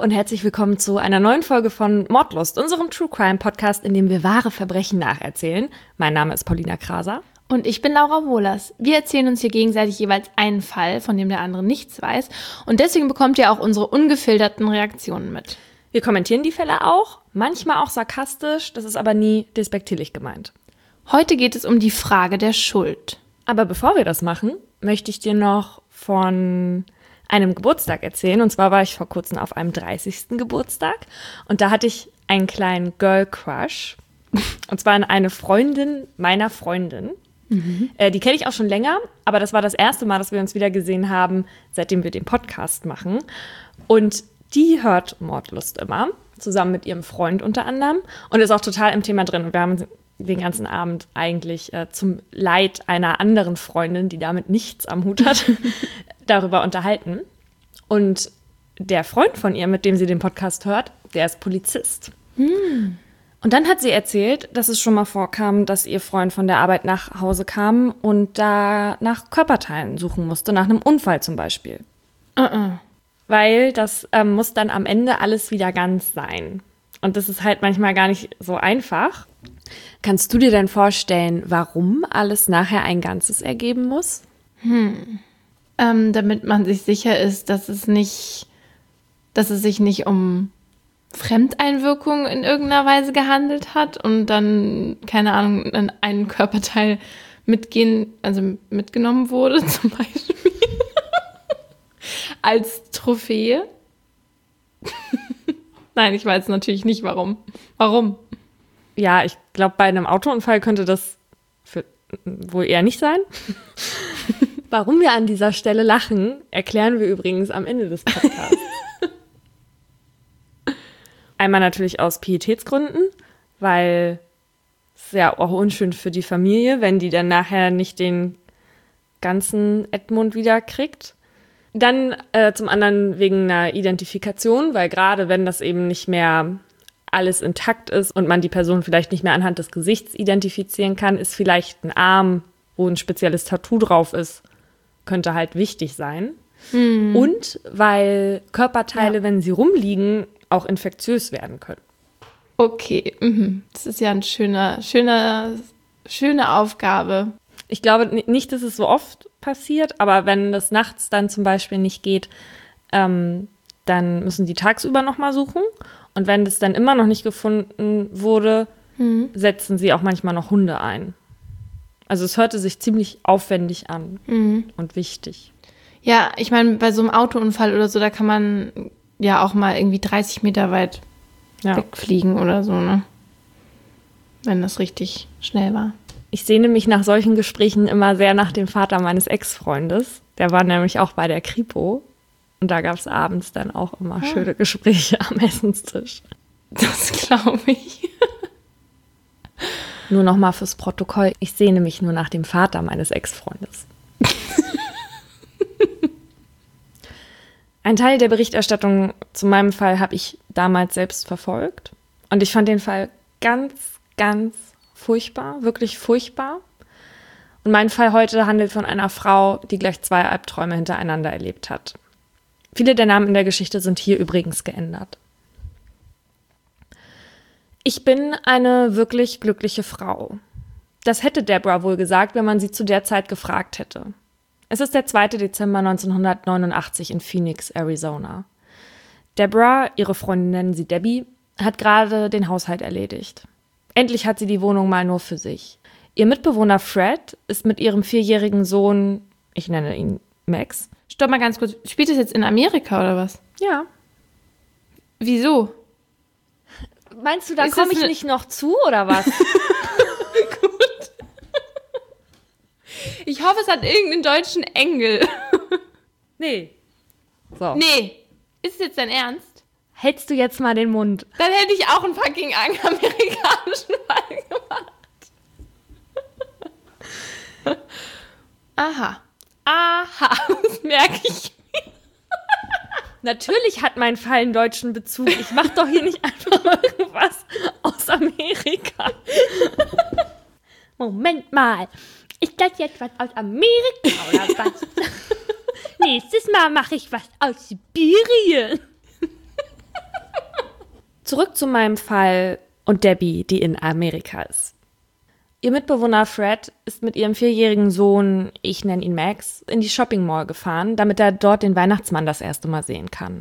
und herzlich willkommen zu einer neuen Folge von Mordlust, unserem True Crime Podcast, in dem wir wahre Verbrechen nacherzählen. Mein Name ist Paulina Kraser. Und ich bin Laura Wohlers. Wir erzählen uns hier gegenseitig jeweils einen Fall, von dem der andere nichts weiß. Und deswegen bekommt ihr auch unsere ungefilterten Reaktionen mit. Wir kommentieren die Fälle auch, manchmal auch sarkastisch, das ist aber nie despektierlich gemeint. Heute geht es um die Frage der Schuld. Aber bevor wir das machen, möchte ich dir noch von einem Geburtstag erzählen. Und zwar war ich vor kurzem auf einem 30. Geburtstag. Und da hatte ich einen kleinen Girl Crush. Und zwar eine Freundin meiner Freundin. Die kenne ich auch schon länger, aber das war das erste Mal, dass wir uns wieder gesehen haben, seitdem wir den Podcast machen. Und die hört Mordlust immer, zusammen mit ihrem Freund unter anderem und ist auch total im Thema drin. Und wir haben den ganzen Abend eigentlich zum Leid einer anderen Freundin, die damit nichts am Hut hat, darüber unterhalten. Und der Freund von ihr, mit dem sie den Podcast hört, der ist Polizist. Und dann hat sie erzählt, dass es schon mal vorkam, dass ihr Freund von der Arbeit nach Hause kam und da nach Körperteilen suchen musste, nach einem Unfall zum Beispiel. Weil das muss dann am Ende alles wieder ganz sein. Und das ist halt manchmal gar nicht so einfach. Kannst du dir denn vorstellen, warum alles nachher ein Ganzes ergeben muss? Damit man sich sicher ist, dass es sich nicht um Fremdeinwirkung in irgendeiner Weise gehandelt hat und dann, keine Ahnung, ein Körperteil mitgenommen wurde, zum Beispiel. Als Trophäe. Nein, ich weiß natürlich nicht, warum. Warum? Ja, ich glaube, bei einem Autounfall könnte das wohl eher nicht sein. Warum wir an dieser Stelle lachen, erklären wir übrigens am Ende des Podcasts. Einmal natürlich aus Pietätsgründen, weil es ja auch unschön für die Familie, wenn die dann nachher nicht den ganzen Edmund wieder kriegt. Dann zum anderen wegen einer Identifikation, weil gerade wenn das eben nicht mehr alles intakt ist und man die Person vielleicht nicht mehr anhand des Gesichts identifizieren kann, ist vielleicht ein Arm, wo ein spezielles Tattoo drauf ist, könnte halt wichtig sein. Und weil Körperteile, wenn sie rumliegen, auch infektiös werden können. Okay, das ist ja eine schöne Aufgabe. Ich glaube nicht, dass es so oft passiert, aber wenn das nachts dann zum Beispiel nicht geht, dann müssen die tagsüber nochmal suchen. Und wenn das dann immer noch nicht gefunden wurde, setzen sie auch manchmal noch Hunde ein. Also es hörte sich ziemlich aufwendig an und wichtig. Ja, ich meine, bei so einem Autounfall oder so, da kann man ja auch mal irgendwie 30 Meter weit wegfliegen oder so, ne? Wenn das richtig schnell war. Ich sehne mich nach solchen Gesprächen immer sehr nach dem Vater meines Ex-Freundes. Der war nämlich auch bei der Kripo. Und da gab es abends dann auch immer schöne Gespräche am Essenstisch. Das glaube ich. Nur noch mal fürs Protokoll. Ich sehne mich nur nach dem Vater meines Ex-Freundes. Ein Teil der Berichterstattung zu meinem Fall habe ich damals selbst verfolgt. Und ich fand den Fall ganz, ganz furchtbar, wirklich furchtbar. Und mein Fall heute handelt von einer Frau, die gleich 2 Albträume hintereinander erlebt hat. Viele der Namen in der Geschichte sind hier übrigens geändert. Ich bin eine wirklich glückliche Frau. Das hätte Deborah wohl gesagt, wenn man sie zu der Zeit gefragt hätte. Es ist der 2. Dezember 1989 in Phoenix, Arizona. Deborah, ihre Freundin nennen sie Debbie, hat gerade den Haushalt erledigt. Endlich hat sie die Wohnung mal nur für sich. Ihr Mitbewohner Fred ist mit ihrem 4-jährigen Sohn, ich nenne ihn Max. Stopp mal ganz kurz, spielt das jetzt in Amerika oder was? Ja. Wieso? Meinst du, da komme ich nicht noch zu, oder was? Gut. Ich hoffe, es hat irgendeinen deutschen Engel. Nee. So. Nee. Ist es jetzt dein Ernst? Hältst du jetzt mal den Mund? Dann hätte ich auch einen fucking amerikanischen Fall gemacht. Aha. Das merke ich. Natürlich hat mein Fall einen deutschen Bezug. Ich mache doch hier nicht einfach irgendwas aus Amerika. Moment mal. Ist das jetzt was aus Amerika oder was? Nächstes Mal mache ich was aus Sibirien. Zurück zu meinem Fall und Debbie, die in Amerika ist. Ihr Mitbewohner Fred ist mit ihrem 4-jährigen Sohn, ich nenne ihn Max, in die Shopping Mall gefahren, damit er dort den Weihnachtsmann das erste Mal sehen kann.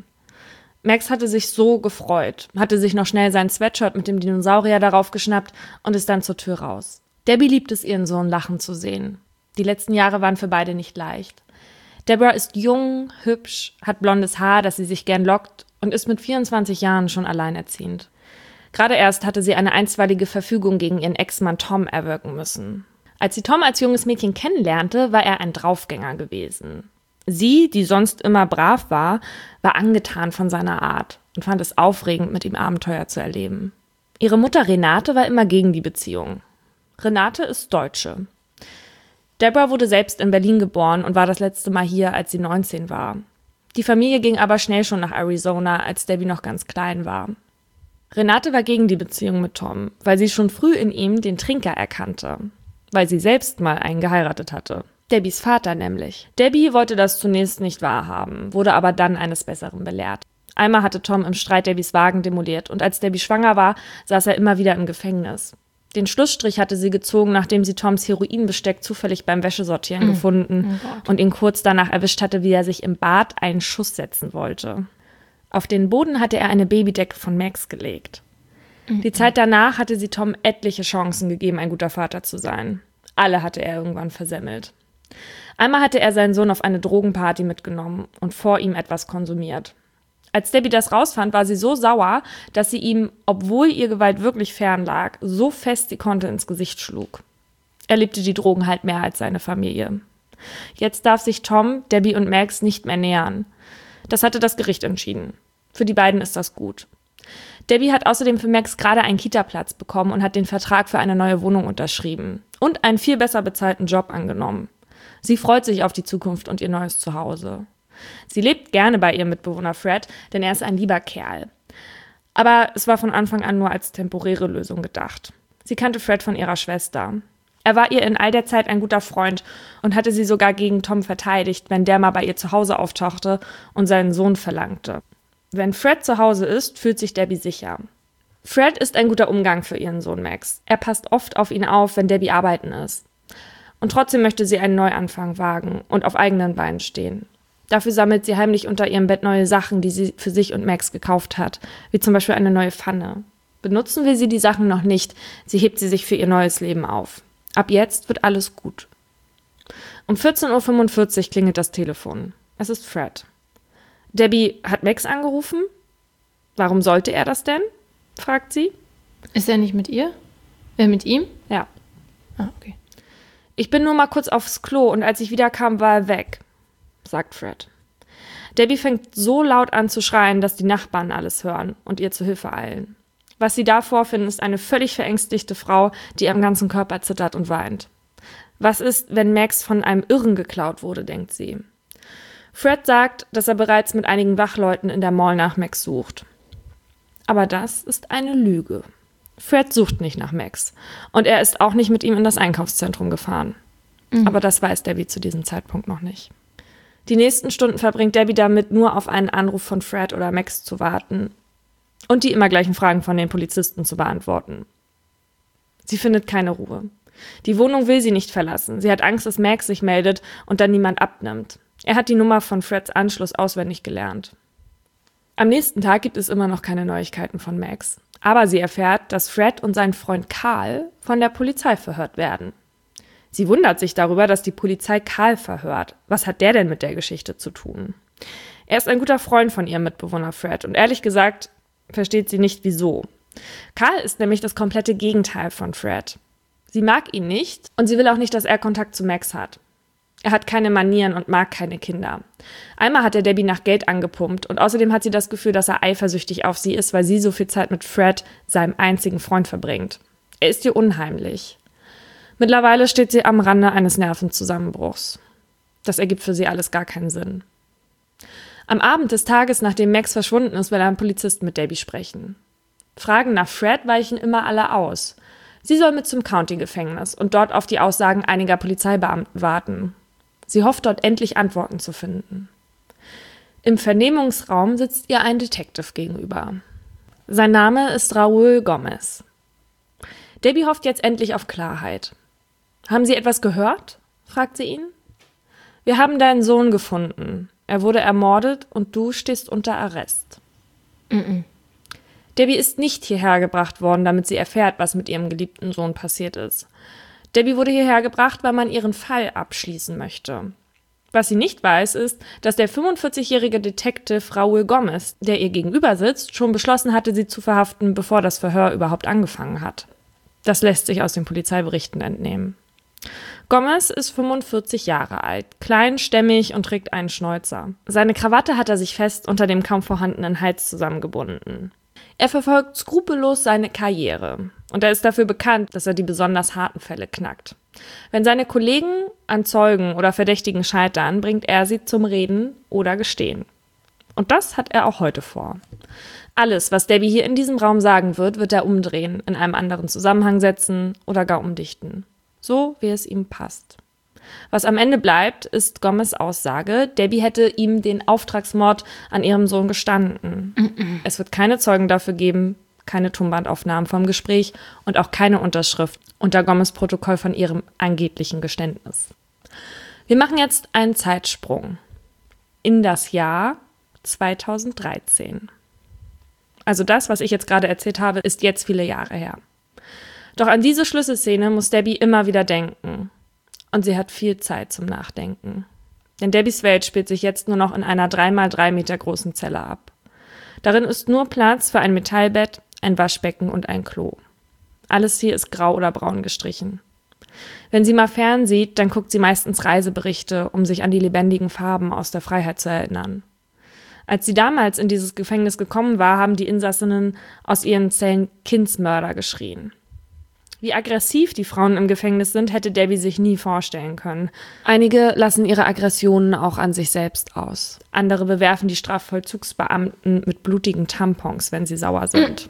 Max hatte sich so gefreut, hatte sich noch schnell sein Sweatshirt mit dem Dinosaurier darauf geschnappt und ist dann zur Tür raus. Debbie liebt es, ihren Sohn lachen zu sehen. Die letzten Jahre waren für beide nicht leicht. Deborah ist jung, hübsch, hat blondes Haar, das sie sich gern lockt und ist mit 24 Jahren schon alleinerziehend. Gerade erst hatte sie eine einstweilige Verfügung gegen ihren Ex-Mann Tom erwirken müssen. Als sie Tom als junges Mädchen kennenlernte, war er ein Draufgänger gewesen. Sie, die sonst immer brav war angetan von seiner Art und fand es aufregend, mit ihm Abenteuer zu erleben. Ihre Mutter Renate war immer gegen die Beziehung. Renate ist Deutsche. Deborah wurde selbst in Berlin geboren und war das letzte Mal hier, als sie 19 war. Die Familie ging aber schnell schon nach Arizona, als Debbie noch ganz klein war. Renate war gegen die Beziehung mit Tom, weil sie schon früh in ihm den Trinker erkannte, weil sie selbst mal einen geheiratet hatte. Debbies Vater nämlich. Debbie wollte das zunächst nicht wahrhaben, wurde aber dann eines Besseren belehrt. Einmal hatte Tom im Streit Debbies Wagen demoliert und als Debbie schwanger war, saß er immer wieder im Gefängnis. Den Schlussstrich hatte sie gezogen, nachdem sie Toms Heroinbesteck zufällig beim Wäschesortieren gefunden und ihn kurz danach erwischt hatte, wie er sich im Bad einen Schuss setzen wollte. Auf den Boden hatte er eine Babydecke von Max gelegt. Die Zeit danach hatte sie Tom etliche Chancen gegeben, ein guter Vater zu sein. Alle hatte er irgendwann versemmelt. Einmal hatte er seinen Sohn auf eine Drogenparty mitgenommen und vor ihm etwas konsumiert. Als Debbie das rausfand, war sie so sauer, dass sie ihm, obwohl ihr Gewalt wirklich fern lag, so fest sie konnte ins Gesicht schlug. Er liebte die Drogen halt mehr als seine Familie. Jetzt darf sich Tom, Debbie und Max nicht mehr nähern. Das hatte das Gericht entschieden. Für die beiden ist das gut. Debbie hat außerdem für Max gerade einen Kita-Platz bekommen und hat den Vertrag für eine neue Wohnung unterschrieben und einen viel besser bezahlten Job angenommen. Sie freut sich auf die Zukunft und ihr neues Zuhause. Sie lebt gerne bei ihrem Mitbewohner Fred, denn er ist ein lieber Kerl. Aber es war von Anfang an nur als temporäre Lösung gedacht. Sie kannte Fred von ihrer Schwester. Er war ihr in all der Zeit ein guter Freund und hatte sie sogar gegen Tom verteidigt, wenn der mal bei ihr zu Hause auftauchte und seinen Sohn verlangte. Wenn Fred zu Hause ist, fühlt sich Debbie sicher. Fred ist ein guter Umgang für ihren Sohn Max. Er passt oft auf ihn auf, wenn Debbie arbeiten ist. Und trotzdem möchte sie einen Neuanfang wagen und auf eigenen Beinen stehen. Dafür sammelt sie heimlich unter ihrem Bett neue Sachen, die sie für sich und Max gekauft hat, wie zum Beispiel eine neue Pfanne. Benutzen will sie die Sachen noch nicht, sie hebt sie sich für ihr neues Leben auf. Ab jetzt wird alles gut. Um 14:45 Uhr klingelt das Telefon. Es ist Fred. Debbie, hat Max angerufen? Warum sollte er das denn? Fragt sie. Ist er nicht mit ihr? Wer mit ihm? Ja. Ah, okay. Ich bin nur mal kurz aufs Klo und als ich wiederkam, war er weg, sagt Fred. Debbie fängt so laut an zu schreien, dass die Nachbarn alles hören und ihr zu Hilfe eilen. Was sie da vorfinden, ist eine völlig verängstigte Frau, die am ganzen Körper zittert und weint. Was ist, wenn Max von einem Irren geklaut wurde, denkt sie. Fred sagt, dass er bereits mit einigen Wachleuten in der Mall nach Max sucht. Aber das ist eine Lüge. Fred sucht nicht nach Max und er ist auch nicht mit ihm in das Einkaufszentrum gefahren. Aber das weiß Debbie zu diesem Zeitpunkt noch nicht. Die nächsten Stunden verbringt Debbie damit, nur auf einen Anruf von Fred oder Max zu warten und die immer gleichen Fragen von den Polizisten zu beantworten. Sie findet keine Ruhe. Die Wohnung will sie nicht verlassen. Sie hat Angst, dass Max sich meldet und dann niemand abnimmt. Er hat die Nummer von Freds Anschluss auswendig gelernt. Am nächsten Tag gibt es immer noch keine Neuigkeiten von Max. Aber sie erfährt, dass Fred und sein Freund Karl von der Polizei verhört werden. Sie wundert sich darüber, dass die Polizei Karl verhört. Was hat der denn mit der Geschichte zu tun? Er ist ein guter Freund von ihrem Mitbewohner Fred und ehrlich gesagt versteht sie nicht, wieso. Karl ist nämlich das komplette Gegenteil von Fred. Sie mag ihn nicht und sie will auch nicht, dass er Kontakt zu Max hat. Er hat keine Manieren und mag keine Kinder. Einmal hat er Debbie nach Geld angepumpt und außerdem hat sie das Gefühl, dass er eifersüchtig auf sie ist, weil sie so viel Zeit mit Fred, seinem einzigen Freund, verbringt. Er ist ihr unheimlich. Mittlerweile steht sie am Rande eines Nervenzusammenbruchs. Das ergibt für sie alles gar keinen Sinn. Am Abend des Tages, nachdem Max verschwunden ist, will ein Polizist mit Debbie sprechen. Fragen nach Fred weichen immer alle aus. Sie soll mit zum County-Gefängnis und dort auf die Aussagen einiger Polizeibeamten warten. Sie hofft, dort endlich Antworten zu finden. Im Vernehmungsraum sitzt ihr ein Detective gegenüber. Sein Name ist Raúl Gómez. Debbie hofft jetzt endlich auf Klarheit. »Haben Sie etwas gehört?« fragt sie ihn. »Wir haben deinen Sohn gefunden. Er wurde ermordet und du stehst unter Arrest.« Debbie ist nicht hierher gebracht worden, damit sie erfährt, was mit ihrem geliebten Sohn passiert ist. Debbie wurde hierher gebracht, weil man ihren Fall abschließen möchte. Was sie nicht weiß, ist, dass der 45-jährige Detective Raúl Gómez, der ihr gegenüber sitzt, schon beschlossen hatte, sie zu verhaften, bevor das Verhör überhaupt angefangen hat. Das lässt sich aus den Polizeiberichten entnehmen. Gómez ist 45 Jahre alt, klein, stämmig und trägt einen Schnäuzer. Seine Krawatte hat er sich fest unter dem kaum vorhandenen Hals zusammengebunden. Er verfolgt skrupellos seine Karriere und er ist dafür bekannt, dass er die besonders harten Fälle knackt. Wenn seine Kollegen an Zeugen oder Verdächtigen scheitern, bringt er sie zum Reden oder Gestehen. Und das hat er auch heute vor. Alles, was Debbie hier in diesem Raum sagen wird er umdrehen, in einem anderen Zusammenhang setzen oder gar umdichten. So, wie es ihm passt. Was am Ende bleibt, ist Gómez' Aussage, Debbie hätte ihm den Auftragsmord an ihrem Sohn gestanden. Es wird keine Zeugen dafür geben, keine Tonbandaufnahmen vom Gespräch und auch keine Unterschrift unter Gómez' Protokoll von ihrem angeblichen Geständnis. Wir machen jetzt einen Zeitsprung in das Jahr 2013. Also das, was ich jetzt gerade erzählt habe, ist jetzt viele Jahre her. Doch an diese Schlüsselszene muss Debbie immer wieder denken. Und sie hat viel Zeit zum Nachdenken. Denn Debbies Welt spielt sich jetzt nur noch in einer 3x3 Meter großen Zelle ab. Darin ist nur Platz für ein Metallbett, ein Waschbecken und ein Klo. Alles hier ist grau oder braun gestrichen. Wenn sie mal fernsieht, dann guckt sie meistens Reiseberichte, um sich an die lebendigen Farben aus der Freiheit zu erinnern. Als sie damals in dieses Gefängnis gekommen war, haben die Insassinnen aus ihren Zellen Kindsmörder geschrien. Wie aggressiv die Frauen im Gefängnis sind, hätte Debbie sich nie vorstellen können. Einige lassen ihre Aggressionen auch an sich selbst aus. Andere bewerfen die Strafvollzugsbeamten mit blutigen Tampons, wenn sie sauer sind.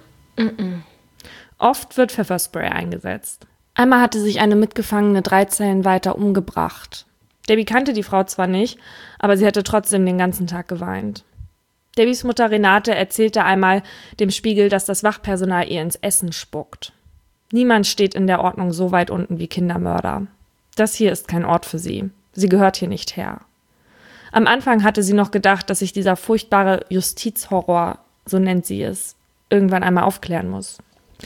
Oft wird Pfefferspray eingesetzt. Einmal hatte sich eine Mitgefangene 3 Zellen weiter umgebracht. Debbie kannte die Frau zwar nicht, aber sie hatte trotzdem den ganzen Tag geweint. Debbies Mutter Renate erzählte einmal dem Spiegel, dass das Wachpersonal ihr ins Essen spuckt. Niemand steht in der Ordnung so weit unten wie Kindermörder. Das hier ist kein Ort für sie. Sie gehört hier nicht her. Am Anfang hatte sie noch gedacht, dass sich dieser furchtbare Justizhorror, so nennt sie es, irgendwann einmal aufklären muss.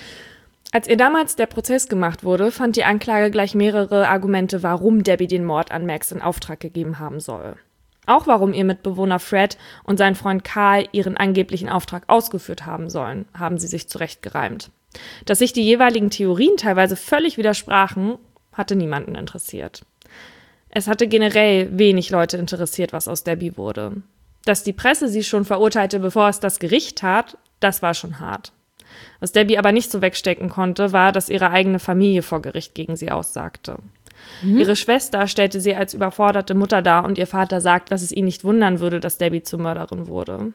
Als ihr damals der Prozess gemacht wurde, fand die Anklage gleich mehrere Argumente, warum Debbie den Mord an Max in Auftrag gegeben haben soll. Auch warum ihr Mitbewohner Fred und sein Freund Carl ihren angeblichen Auftrag ausgeführt haben sollen, haben sie sich zurechtgereimt. Dass sich die jeweiligen Theorien teilweise völlig widersprachen, hatte niemanden interessiert. Es hatte generell wenig Leute interessiert, was aus Debbie wurde. Dass die Presse sie schon verurteilte, bevor es das Gericht tat, das war schon hart. Was Debbie aber nicht so wegstecken konnte, war, dass ihre eigene Familie vor Gericht gegen sie aussagte. Ihre Schwester stellte sie als überforderte Mutter dar und ihr Vater sagt, dass es ihn nicht wundern würde, dass Debbie zur Mörderin wurde.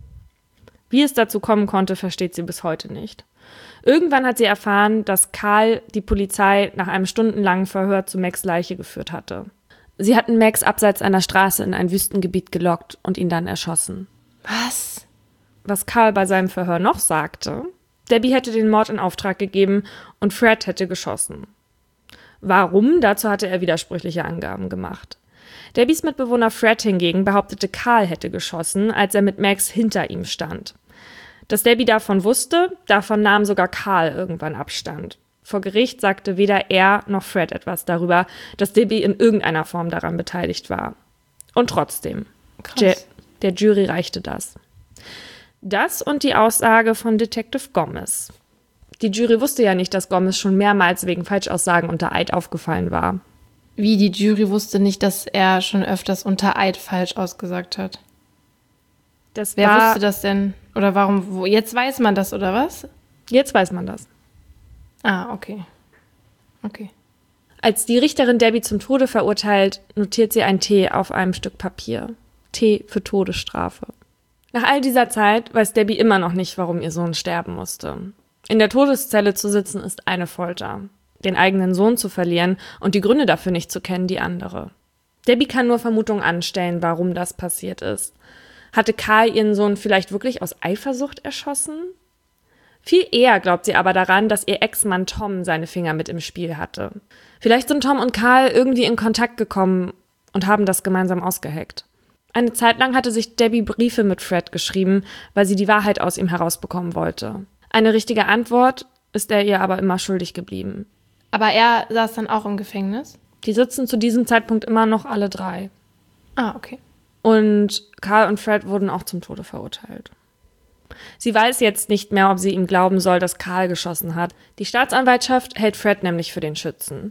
Wie es dazu kommen konnte, versteht sie bis heute nicht. Irgendwann hat sie erfahren, dass Carl die Polizei nach einem stundenlangen Verhör zu Max' Leiche geführt hatte. Sie hatten Max abseits einer Straße in ein Wüstengebiet gelockt und ihn dann erschossen. Was? Was Carl bei seinem Verhör noch sagte, Debbie hätte den Mord in Auftrag gegeben und Fred hätte geschossen. Warum? Dazu hatte er widersprüchliche Angaben gemacht. Debbies Mitbewohner Fred hingegen behauptete, Carl hätte geschossen, als er mit Max hinter ihm stand. Dass Debbie davon wusste, davon nahm sogar Carl irgendwann Abstand. Vor Gericht sagte weder er noch Fred etwas darüber, dass Debbie in irgendeiner Form daran beteiligt war. Und trotzdem, der Jury reichte das. Das und die Aussage von Detective Gómez. Die Jury wusste ja nicht, dass Gómez schon mehrmals wegen Falschaussagen unter Eid aufgefallen war. Wie, die Jury wusste nicht, dass er schon öfters unter Eid falsch ausgesagt hat? Wer wusste das denn? Oder warum? Jetzt weiß man das, oder was? Jetzt weiß man das. Ah, okay. Okay. Als die Richterin Debbie zum Tode verurteilt, notiert sie ein T auf einem Stück Papier. T für Todesstrafe. Nach all dieser Zeit weiß Debbie immer noch nicht, warum ihr Sohn sterben musste. In der Todeszelle zu sitzen ist eine Folter. Den eigenen Sohn zu verlieren und die Gründe dafür nicht zu kennen, die andere. Debbie kann nur Vermutungen anstellen, warum das passiert ist. Hatte Carl ihren Sohn vielleicht wirklich aus Eifersucht erschossen? Viel eher glaubt sie aber daran, dass ihr Ex-Mann Tom seine Finger mit im Spiel hatte. Vielleicht sind Tom und Carl irgendwie in Kontakt gekommen und haben das gemeinsam ausgeheckt. Eine Zeit lang hatte sich Debbie Briefe mit Fred geschrieben, weil sie die Wahrheit aus ihm herausbekommen wollte. Eine richtige Antwort ist er ihr aber immer schuldig geblieben. Aber er saß dann auch im Gefängnis? Die sitzen zu diesem Zeitpunkt immer noch alle 3. Ah, okay. Und Carl und Fred wurden auch zum Tode verurteilt. Sie weiß jetzt nicht mehr, ob sie ihm glauben soll, dass Carl geschossen hat. Die Staatsanwaltschaft hält Fred nämlich für den Schützen.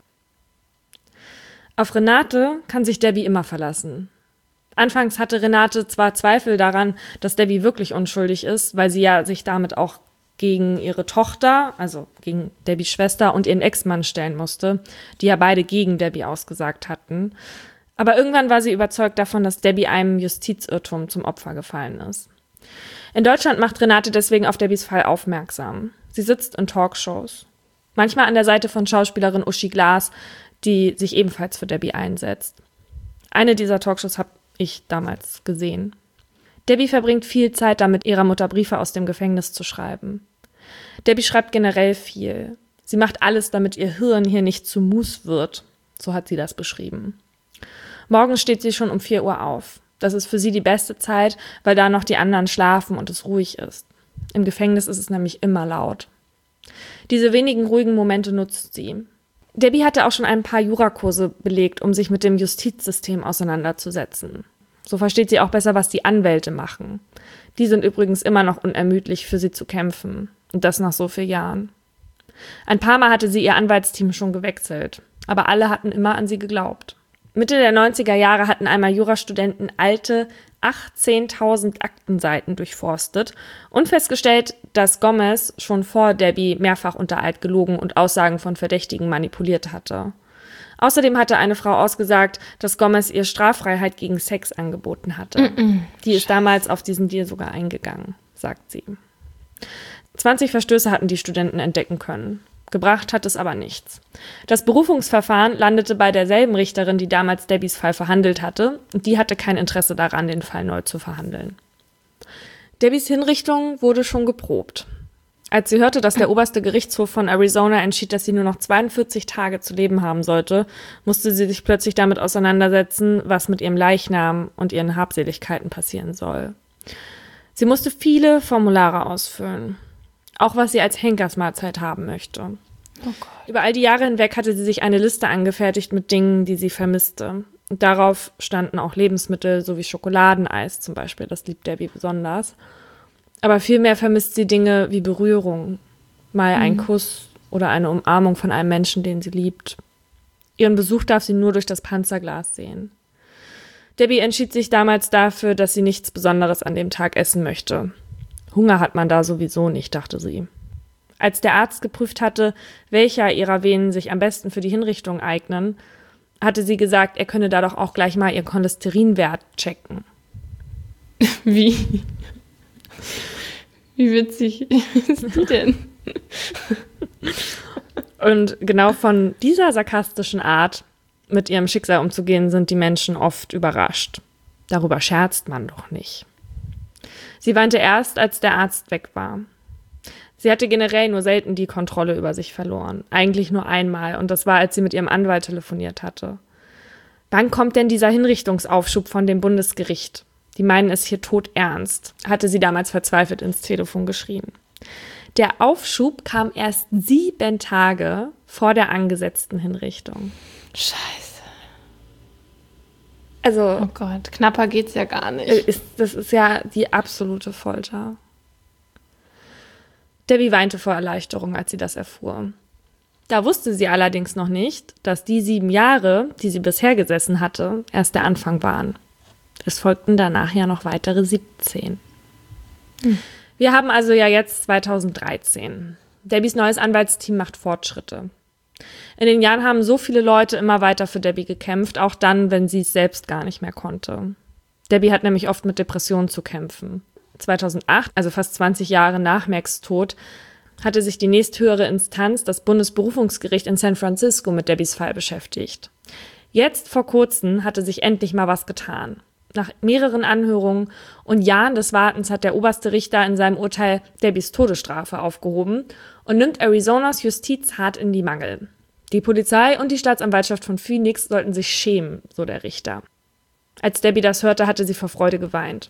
Auf Renate kann sich Debbie immer verlassen. Anfangs hatte Renate zwar Zweifel daran, dass Debbie wirklich unschuldig ist, weil sie ja sich damit auch gegen ihre Tochter, also gegen Debbies Schwester und ihren Ex-Mann stellen musste, die ja beide gegen Debbie ausgesagt hatten. Aber irgendwann war sie überzeugt davon, dass Debbie einem Justizirrtum zum Opfer gefallen ist. In Deutschland macht Renate deswegen auf Debbies Fall aufmerksam. Sie sitzt in Talkshows. Manchmal an der Seite von Schauspielerin Uschi Glas, die sich ebenfalls für Debbie einsetzt. Eine dieser Talkshows habe ich damals gesehen. Debbie verbringt viel Zeit damit, ihrer Mutter Briefe aus dem Gefängnis zu schreiben. Debbie schreibt generell viel. Sie macht alles, damit ihr Hirn hier nicht zu Mus wird. So hat sie das beschrieben. Morgens steht sie schon um 4 Uhr auf. Das ist für sie die beste Zeit, weil da noch die anderen schlafen und es ruhig ist. Im Gefängnis ist es nämlich immer laut. Diese wenigen ruhigen Momente nutzt sie. Debbie hatte auch schon ein paar Jurakurse belegt, um sich mit dem Justizsystem auseinanderzusetzen. So versteht sie auch besser, was die Anwälte machen. Die sind übrigens immer noch unermüdlich, für sie zu kämpfen. Und das nach so vielen Jahren. Ein paar Mal hatte sie ihr Anwaltsteam schon gewechselt. Aber alle hatten immer an sie geglaubt. Mitte der 90er Jahre hatten einmal Jurastudenten alte 18.000 Aktenseiten durchforstet und festgestellt, dass Gomez schon vor Debbie mehrfach unter Eid gelogen und Aussagen von Verdächtigen manipuliert hatte. Außerdem hatte eine Frau ausgesagt, dass Gomez ihr Straffreiheit gegen Sex angeboten hatte. Die ist damals auf diesen Deal sogar eingegangen, sagt sie. 20 Verstöße hatten die Studenten entdecken können. Gebracht hat es aber nichts. Das Berufungsverfahren landete bei derselben Richterin, die damals Debbies Fall verhandelt hatte, und die hatte kein Interesse daran, den Fall neu zu verhandeln. Debbies Hinrichtung wurde schon geprobt. Als sie hörte, dass der oberste Gerichtshof von Arizona entschied, dass sie nur noch 42 Tage zu leben haben sollte, musste sie sich plötzlich damit auseinandersetzen, was mit ihrem Leichnam und ihren Habseligkeiten passieren soll. Sie musste viele Formulare ausfüllen. Auch was sie als Henkersmahlzeit haben möchte. Oh Gott. Über all die Jahre hinweg hatte sie sich eine Liste angefertigt mit Dingen, die sie vermisste. Und darauf standen auch Lebensmittel sowie Schokoladeneis zum Beispiel. Das liebt Debbie besonders. Aber vielmehr vermisst sie Dinge wie Berührung. Mal ein Kuss oder eine Umarmung von einem Menschen, den sie liebt. Ihren Besuch darf sie nur durch das Panzerglas sehen. Debbie entschied sich damals dafür, dass sie nichts Besonderes an dem Tag essen möchte. Hunger hat man da sowieso nicht, dachte sie. Als der Arzt geprüft hatte, welcher ihrer Venen sich am besten für die Hinrichtung eignen, hatte sie gesagt, er könne da doch auch gleich mal ihr Cholesterinwert checken. Wie? Wie witzig ist die denn? Und genau von dieser sarkastischen Art, mit ihrem Schicksal umzugehen, sind die Menschen oft überrascht. Darüber scherzt man doch nicht. Sie weinte erst, als der Arzt weg war. Sie hatte generell nur selten die Kontrolle über sich verloren. Eigentlich nur einmal, und das war, als sie mit ihrem Anwalt telefoniert hatte. Wann kommt denn dieser Hinrichtungsaufschub von dem Bundesgericht? Die meinen es hier todernst, hatte sie damals verzweifelt ins Telefon geschrien. Der Aufschub kam erst 7 Tage vor der angesetzten Hinrichtung. Scheiße. Also, Oh Gott, knapper geht's ja gar nicht. das ist ja die absolute Folter. Debbie weinte vor Erleichterung, als sie das erfuhr. Da wusste sie allerdings noch nicht, dass die 7 Jahre, die sie bisher gesessen hatte, erst der Anfang waren. Es folgten danach ja noch weitere 17. Wir haben also ja jetzt 2013. Debbies neues Anwaltsteam macht Fortschritte. In den Jahren haben so viele Leute immer weiter für Debbie gekämpft, auch dann, wenn sie es selbst gar nicht mehr konnte. Debbie hat nämlich oft mit Depressionen zu kämpfen. 2008, also fast 20 Jahre nach Macs Tod, hatte sich die nächsthöhere Instanz, das Bundesberufungsgericht in San Francisco, mit Debbies Fall beschäftigt. Jetzt vor kurzem hatte sich endlich mal was getan. Nach mehreren Anhörungen und Jahren des Wartens hat der oberste Richter in seinem Urteil Debbys Todesstrafe aufgehoben und nimmt Arizonas Justiz hart in die Mangel. Die Polizei und die Staatsanwaltschaft von Phoenix sollten sich schämen, so der Richter. Als Debbie das hörte, hatte sie vor Freude geweint.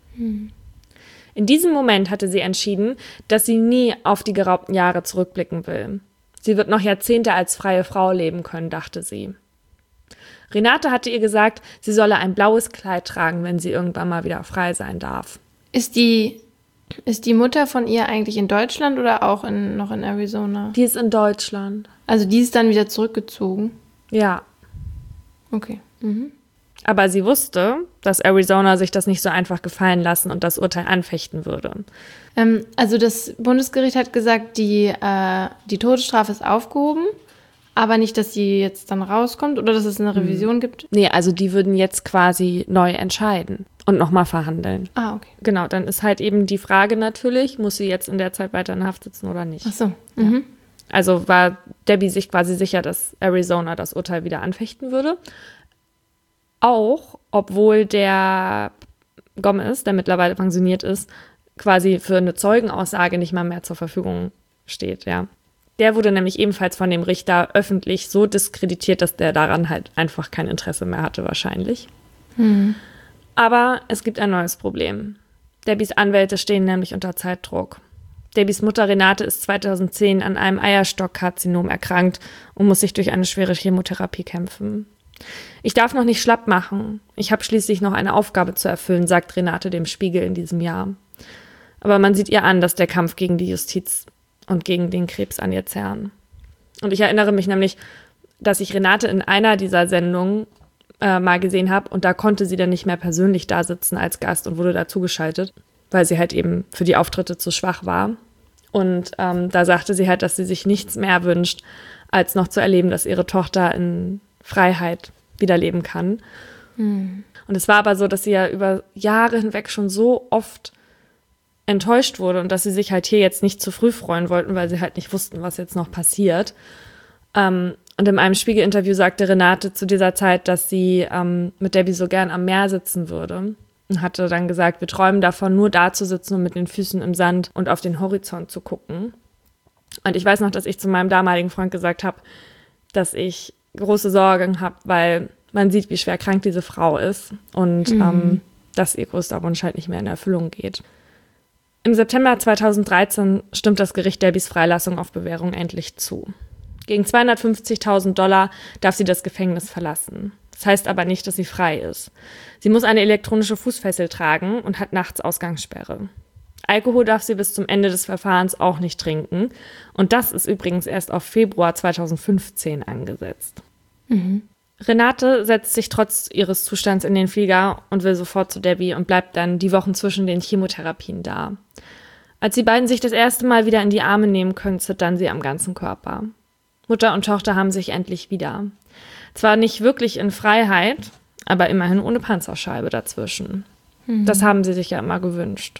In diesem Moment hatte sie entschieden, dass sie nie auf die geraubten Jahre zurückblicken will. Sie wird noch Jahrzehnte als freie Frau leben können, dachte sie. Renate hatte ihr gesagt, sie solle ein blaues Kleid tragen, wenn sie irgendwann mal wieder frei sein darf. Ist die Mutter von ihr eigentlich in Deutschland oder auch noch in Arizona? Die ist in Deutschland. Also die ist dann wieder zurückgezogen? Ja. Okay. Aber sie wusste, dass Arizona sich das nicht so einfach gefallen lassen und das Urteil anfechten würde. Also das Bundesgericht hat gesagt, die Todesstrafe ist aufgehoben, aber nicht, dass sie jetzt dann rauskommt oder dass es eine Revision gibt? Nee, also die würden jetzt quasi neu entscheiden und nochmal verhandeln. Ah, okay. Genau, dann ist halt eben die Frage natürlich, muss sie jetzt in der Zeit weiter in Haft sitzen oder nicht? Ach so. Ja. Also war Debbie sich quasi sicher, dass Arizona das Urteil wieder anfechten würde. Auch, obwohl der Gomez, der mittlerweile pensioniert ist, quasi für eine Zeugenaussage nicht mal mehr zur Verfügung steht, ja. Der wurde nämlich ebenfalls von dem Richter öffentlich so diskreditiert, dass der daran halt einfach kein Interesse mehr hatte, wahrscheinlich. Aber es gibt ein neues Problem. Debbys Anwälte stehen nämlich unter Zeitdruck. Debbys Mutter Renate ist 2010 an einem Eierstockkarzinom erkrankt und muss sich durch eine schwere Chemotherapie kämpfen. Ich darf noch nicht schlapp machen. Ich habe schließlich noch eine Aufgabe zu erfüllen, sagt Renate dem Spiegel in diesem Jahr. Aber man sieht ihr an, dass der Kampf gegen die Justiz und gegen den Krebs an ihr zerren. Und ich erinnere mich nämlich, dass ich Renate in einer dieser Sendungen mal gesehen habe und da konnte sie dann nicht mehr persönlich da sitzen als Gast und wurde dazugeschaltet, weil sie halt eben für die Auftritte zu schwach war. Und da sagte sie halt, dass sie sich nichts mehr wünscht, als noch zu erleben, dass ihre Tochter in Freiheit wieder leben kann. Und es war aber so, dass sie ja über Jahre hinweg schon so oft enttäuscht wurde und dass sie sich halt hier jetzt nicht zu früh freuen wollten, weil sie halt nicht wussten, was jetzt noch passiert. Und in einem Spiegel-Interview sagte Renate zu dieser Zeit, dass sie mit Debbie so gern am Meer sitzen würde und hatte dann gesagt, wir träumen davon, nur da zu sitzen und mit den Füßen im Sand und auf den Horizont zu gucken. Und ich weiß noch, dass ich zu meinem damaligen Freund gesagt habe, dass ich große Sorgen habe, weil man sieht, wie schwer krank diese Frau ist und dass ihr größter Wunsch halt nicht mehr in Erfüllung geht. Im September 2013 stimmt das Gericht Debbys Freilassung auf Bewährung endlich zu. Gegen $250.000 darf sie das Gefängnis verlassen. Das heißt aber nicht, dass sie frei ist. Sie muss eine elektronische Fußfessel tragen und hat nachts Ausgangssperre. Alkohol darf sie bis zum Ende des Verfahrens auch nicht trinken. Und das ist übrigens erst auf Februar 2015 angesetzt. Renate setzt sich trotz ihres Zustands in den Flieger und will sofort zu Debbie und bleibt dann die Wochen zwischen den Chemotherapien da. Als die beiden sich das erste Mal wieder in die Arme nehmen können, zittern sie am ganzen Körper. Mutter und Tochter haben sich endlich wieder. Zwar nicht wirklich in Freiheit, aber immerhin ohne Panzerscheibe dazwischen. Das haben sie sich ja immer gewünscht.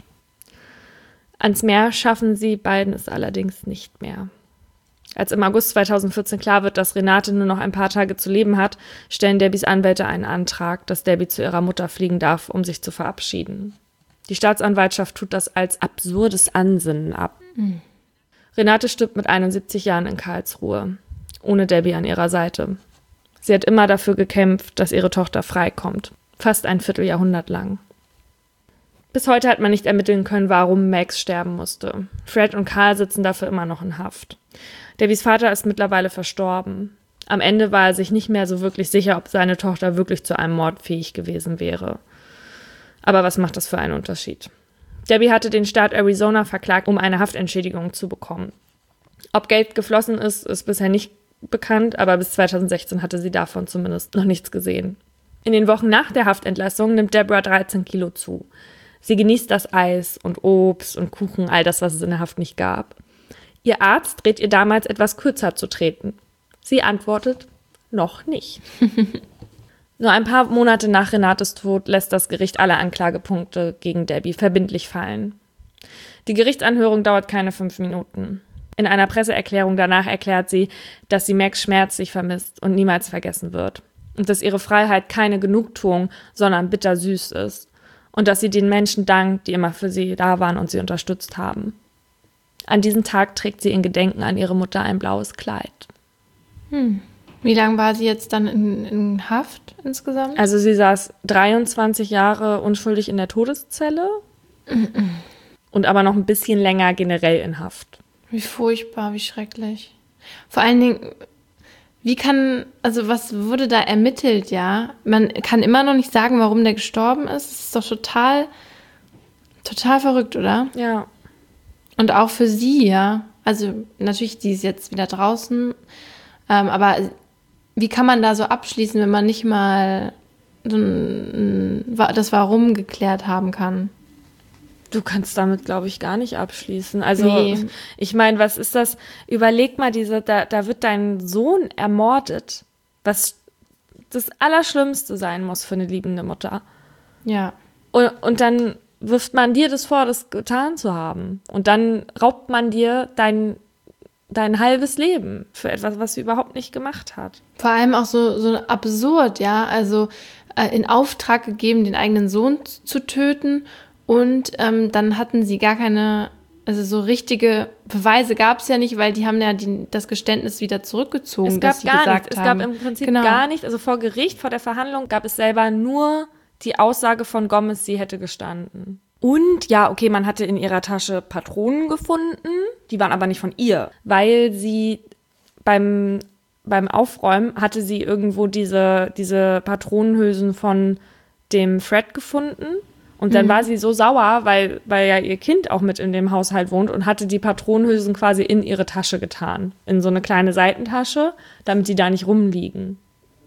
Ans Meer schaffen sie beiden es allerdings nicht mehr. Als im August 2014 klar wird, dass Renate nur noch ein paar Tage zu leben hat, stellen Debbys Anwälte einen Antrag, dass Debbie zu ihrer Mutter fliegen darf, um sich zu verabschieden. Die Staatsanwaltschaft tut das als absurdes Ansinnen ab. Renate stirbt mit 71 Jahren in Karlsruhe, ohne Debbie an ihrer Seite. Sie hat immer dafür gekämpft, dass ihre Tochter freikommt. Fast ein Vierteljahrhundert lang. Bis heute hat man nicht ermitteln können, warum Max sterben musste. Fred und Carl sitzen dafür immer noch in Haft. Debbys Vater ist mittlerweile verstorben. Am Ende war er sich nicht mehr so wirklich sicher, ob seine Tochter wirklich zu einem Mord fähig gewesen wäre. Aber was macht das für einen Unterschied? Debbie hatte den Staat Arizona verklagt, um eine Haftentschädigung zu bekommen. Ob Geld geflossen ist, ist bisher nicht bekannt, aber bis 2016 hatte sie davon zumindest noch nichts gesehen. In den Wochen nach der Haftentlassung nimmt Deborah 13 Kilo zu. Sie genießt das Eis und Obst und Kuchen, all das, was es in der Haft nicht gab. Ihr Arzt rät ihr damals, etwas kürzer zu treten. Sie antwortet, noch nicht. Nur ein paar Monate nach Renates Tod lässt das Gericht alle Anklagepunkte gegen Debbie verbindlich fallen. Die Gerichtsanhörung dauert keine 5 Minuten. In einer Presseerklärung danach erklärt sie, dass sie Max schmerzlich vermisst und niemals vergessen wird. und dass ihre Freiheit keine Genugtuung, sondern bittersüß ist und dass sie den Menschen dankt, die immer für sie da waren und sie unterstützt haben. An diesem Tag trägt sie in Gedenken an ihre Mutter ein blaues Kleid. Wie lange war sie jetzt dann in Haft insgesamt? Also sie saß 23 Jahre unschuldig in der Todeszelle und aber noch ein bisschen länger generell in Haft. Wie furchtbar, wie schrecklich. Vor allen Dingen, was wurde da ermittelt, ja? Man kann immer noch nicht sagen, warum der gestorben ist. Das ist doch total verrückt, oder? Ja. Und auch für sie, ja. Also natürlich, die ist jetzt wieder draußen. Aber wie kann man da so abschließen, wenn man nicht mal das Warum geklärt haben kann? Du kannst damit, glaube ich, gar nicht abschließen. Also, Nee. Ich meine, was ist das? Überleg mal, da wird dein Sohn ermordet, was das Allerschlimmste sein muss für eine liebende Mutter. Ja. Und dann wirft man dir das vor, das getan zu haben. Und dann raubt man dir dein halbes Leben für etwas, was sie überhaupt nicht gemacht hat. Vor allem auch so absurd, ja. Also in Auftrag gegeben, den eigenen Sohn zu töten. Und dann hatten sie gar keine, also so richtige Beweise gab es ja nicht, weil die haben ja das Geständnis wieder zurückgezogen, Es gab dass sie gar gesagt nichts. haben. Es gab im Prinzip Genau. gar nichts. Also vor Gericht, vor der Verhandlung gab es selber nur die Aussage von Gomez, sie hätte gestanden. Und ja, okay, man hatte in ihrer Tasche Patronen gefunden, die waren aber nicht von ihr, weil sie beim Aufräumen hatte sie irgendwo diese Patronenhülsen von dem Fred gefunden. Und dann war sie so sauer, weil ja ihr Kind auch mit in dem Haushalt wohnt und hatte die Patronenhülsen quasi in ihre Tasche getan. In so eine kleine Seitentasche, damit die da nicht rumliegen.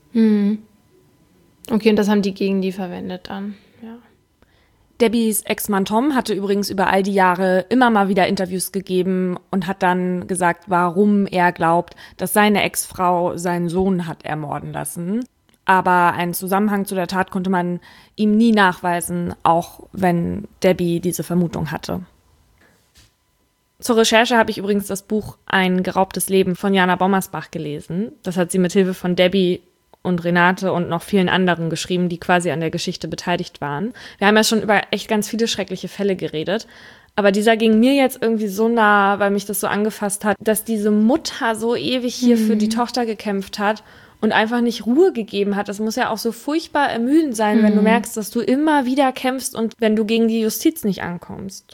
Okay, und das haben die gegen die verwendet dann, ja. Debbies Ex-Mann Tom hatte übrigens über all die Jahre immer mal wieder Interviews gegeben und hat dann gesagt, warum er glaubt, dass seine Ex-Frau seinen Sohn hat ermorden lassen. Aber einen Zusammenhang zu der Tat konnte man ihm nie nachweisen, auch wenn Debbie diese Vermutung hatte. Zur Recherche habe ich übrigens das Buch Ein geraubtes Leben von Jana Bommersbach gelesen. Das hat sie mit Hilfe von Debbie und Renate und noch vielen anderen geschrieben, die quasi an der Geschichte beteiligt waren. Wir haben ja schon über echt ganz viele schreckliche Fälle geredet. Aber dieser ging mir jetzt irgendwie so nah, weil mich das so angefasst hat, dass diese Mutter so ewig hier für die Tochter gekämpft hat und einfach nicht Ruhe gegeben hat. Das muss ja auch so furchtbar ermüdend sein, wenn du merkst, dass du immer wieder kämpfst und wenn du gegen die Justiz nicht ankommst.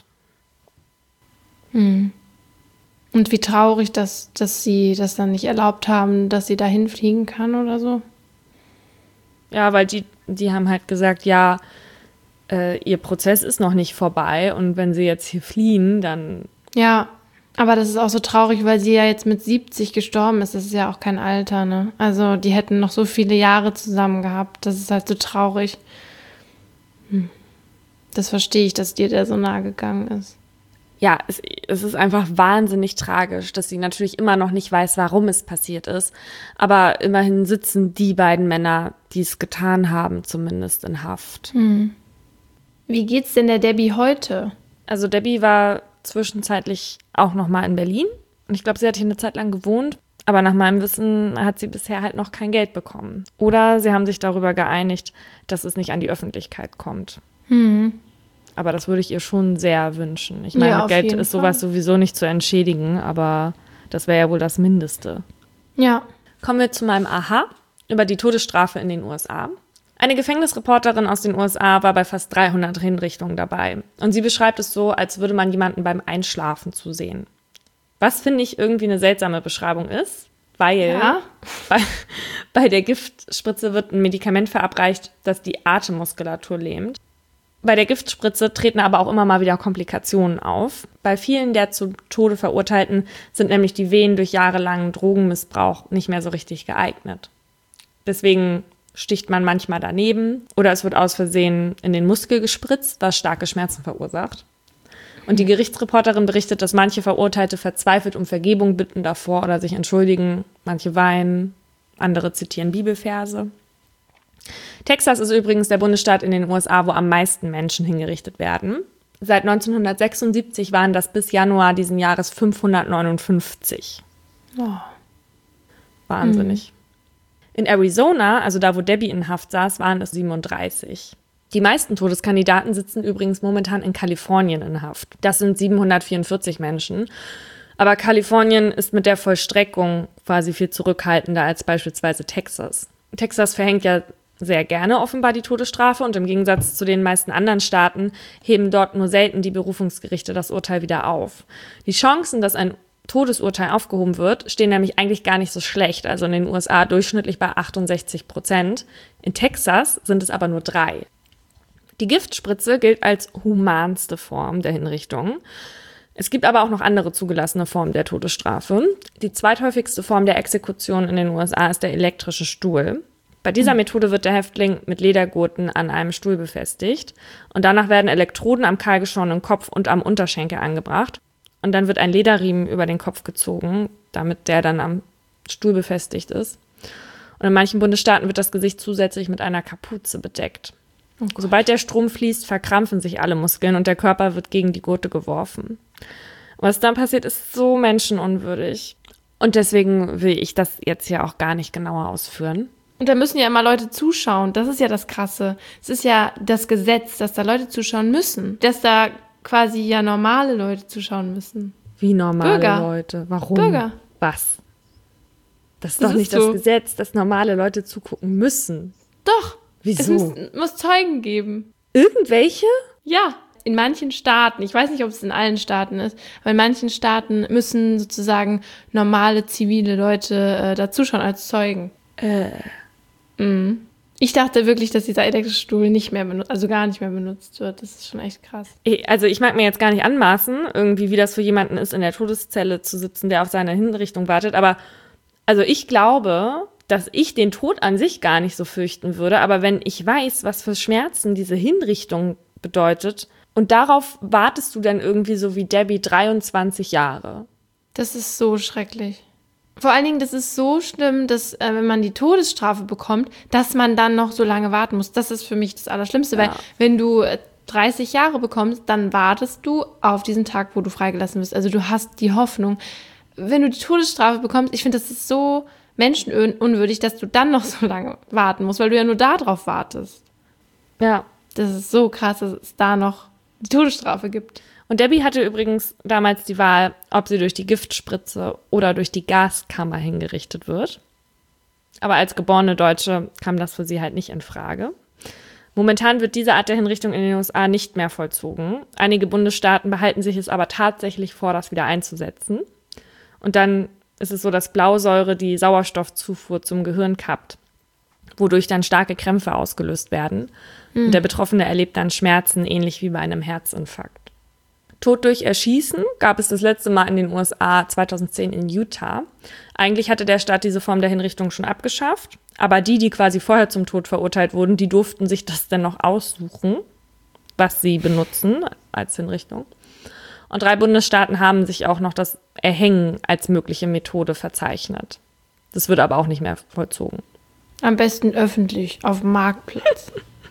Und wie traurig, dass sie das dann nicht erlaubt haben, dass sie dahin fliegen kann oder so. Ja, weil die haben halt gesagt, ja, ihr Prozess ist noch nicht vorbei und wenn sie jetzt hier fliehen, dann... Ja, aber das ist auch so traurig, weil sie ja jetzt mit 70 gestorben ist. Das ist ja auch kein Alter, ne? Also die hätten noch so viele Jahre zusammen gehabt. Das ist halt so traurig. Das verstehe ich, dass dir der so nahe gegangen ist. Ja, es ist einfach wahnsinnig tragisch, dass sie natürlich immer noch nicht weiß, warum es passiert ist. Aber immerhin sitzen die beiden Männer, die es getan haben, zumindest in Haft. Wie geht's denn der Debbie heute? Also Debbie war zwischenzeitlich auch noch mal in Berlin. Und ich glaube, sie hat hier eine Zeit lang gewohnt. Aber nach meinem Wissen hat sie bisher halt noch kein Geld bekommen. Oder sie haben sich darüber geeinigt, dass es nicht an die Öffentlichkeit kommt. Aber das würde ich ihr schon sehr wünschen. Ich meine, Ja, mit auf Geld jeden ist sowas Fall. sowieso nicht zu entschädigen, aber das wäre ja wohl das Mindeste. Ja. Kommen wir zu meinem Aha über die Todesstrafe in den USA. Eine Gefängnisreporterin aus den USA war bei fast 300 Hinrichtungen dabei. Und sie beschreibt es so, als würde man jemanden beim Einschlafen zusehen. Was, finde ich, irgendwie eine seltsame Beschreibung ist, weil Ja. bei der Giftspritze wird ein Medikament verabreicht, das die Atemmuskulatur lähmt. Bei der Giftspritze treten aber auch immer mal wieder Komplikationen auf. Bei vielen der zum Tode Verurteilten sind nämlich die Venen durch jahrelangen Drogenmissbrauch nicht mehr so richtig geeignet. Deswegen sticht man manchmal daneben oder es wird aus Versehen in den Muskel gespritzt, was starke Schmerzen verursacht. Und die Gerichtsreporterin berichtet, dass manche Verurteilte verzweifelt um Vergebung bitten davor oder sich entschuldigen. Manche weinen, andere zitieren Bibelverse. Texas ist übrigens der Bundesstaat in den USA, wo am meisten Menschen hingerichtet werden. Seit 1976 waren das bis Januar diesen Jahres 559. Oh. Wahnsinnig. In Arizona, also da, wo Debbie in Haft saß, waren es 37. Die meisten Todeskandidaten sitzen übrigens momentan in Kalifornien in Haft. Das sind 744 Menschen. Aber Kalifornien ist mit der Vollstreckung quasi viel zurückhaltender als beispielsweise Texas. Texas verhängt ja sehr gerne offenbar die Todesstrafe und im Gegensatz zu den meisten anderen Staaten heben dort nur selten die Berufungsgerichte das Urteil wieder auf. Die Chancen, dass ein Todesurteil aufgehoben wird, stehen nämlich eigentlich gar nicht so schlecht. Also in den USA durchschnittlich bei 68%. In Texas sind es aber nur 3%. Die Giftspritze gilt als humanste Form der Hinrichtung. Es gibt aber auch noch andere zugelassene Formen der Todesstrafe. Die zweithäufigste Form der Exekution in den USA ist der elektrische Stuhl. Bei dieser Methode wird der Häftling mit Ledergurten an einem Stuhl befestigt und danach werden Elektroden am kahlgeschorenen Kopf und am Unterschenkel angebracht. Und dann wird ein Lederriemen über den Kopf gezogen, damit der dann am Stuhl befestigt ist. Und in manchen Bundesstaaten wird das Gesicht zusätzlich mit einer Kapuze bedeckt. Sobald der Strom fließt, verkrampfen sich alle Muskeln und der Körper wird gegen die Gurte geworfen. Was dann passiert, ist so menschenunwürdig. Und deswegen will ich das jetzt ja auch gar nicht genauer ausführen. Und da müssen ja immer Leute zuschauen. Das ist ja das Krasse. Es ist ja das Gesetz, dass da Leute zuschauen müssen. Dass da quasi ja normale Leute zuschauen müssen. Wie normale Bürger. Leute? Warum? Bürger. Was? Das ist Das doch ist nicht so. das Gesetz, dass normale Leute zugucken müssen. Doch. Wieso? Es muss Zeugen geben. Irgendwelche? Ja. In manchen Staaten, ich weiß nicht, ob es in allen Staaten ist, aber in manchen Staaten müssen sozusagen normale, zivile Leute dazuschauen als Zeugen. Ich dachte wirklich, dass dieser elektrische Stuhl nicht mehr gar nicht mehr benutzt wird. Das ist schon echt krass. Also ich mag mir jetzt gar nicht anmaßen, irgendwie, wie das für jemanden ist, in der Todeszelle zu sitzen, der auf seine Hinrichtung wartet. Aber also ich glaube, dass ich den Tod an sich gar nicht so fürchten würde. Aber wenn ich weiß, was für Schmerzen diese Hinrichtung bedeutet und darauf wartest du dann irgendwie so wie Debbie 23 Jahre. Das ist so schrecklich. Vor allen Dingen, das ist so schlimm, dass wenn man die Todesstrafe bekommt, dass man dann noch so lange warten muss. Das ist für mich das Allerschlimmste, Ja. weil wenn du 30 Jahre bekommst, dann wartest du auf diesen Tag, wo du freigelassen wirst. Also du hast die Hoffnung. Wenn du die Todesstrafe bekommst, ich finde, das ist so menschenunwürdig, dass du dann noch so lange warten musst, weil du ja nur darauf wartest. Ja. Das ist so krass, dass es da noch die Todesstrafe gibt. Und Debbie hatte übrigens damals die Wahl, ob sie durch die Giftspritze oder durch die Gaskammer hingerichtet wird. Aber als geborene Deutsche kam das für sie halt nicht in Frage. Momentan wird diese Art der Hinrichtung in den USA nicht mehr vollzogen. Einige Bundesstaaten behalten sich es aber tatsächlich vor, das wieder einzusetzen. Und dann ist es so, dass Blausäure die Sauerstoffzufuhr zum Gehirn kappt, wodurch dann starke Krämpfe ausgelöst werden. Und der Betroffene erlebt dann Schmerzen, ähnlich wie bei einem Herzinfarkt. Tod durch Erschießen gab es das letzte Mal in den USA 2010 in Utah. Eigentlich hatte der Staat diese Form der Hinrichtung schon abgeschafft, aber die quasi vorher zum Tod verurteilt wurden, die durften sich das dann noch aussuchen, was sie benutzen als Hinrichtung. Und 3 Bundesstaaten haben sich auch noch das Erhängen als mögliche Methode verzeichnet. Das wird aber auch nicht mehr vollzogen. Am besten öffentlich, auf dem Marktplatz.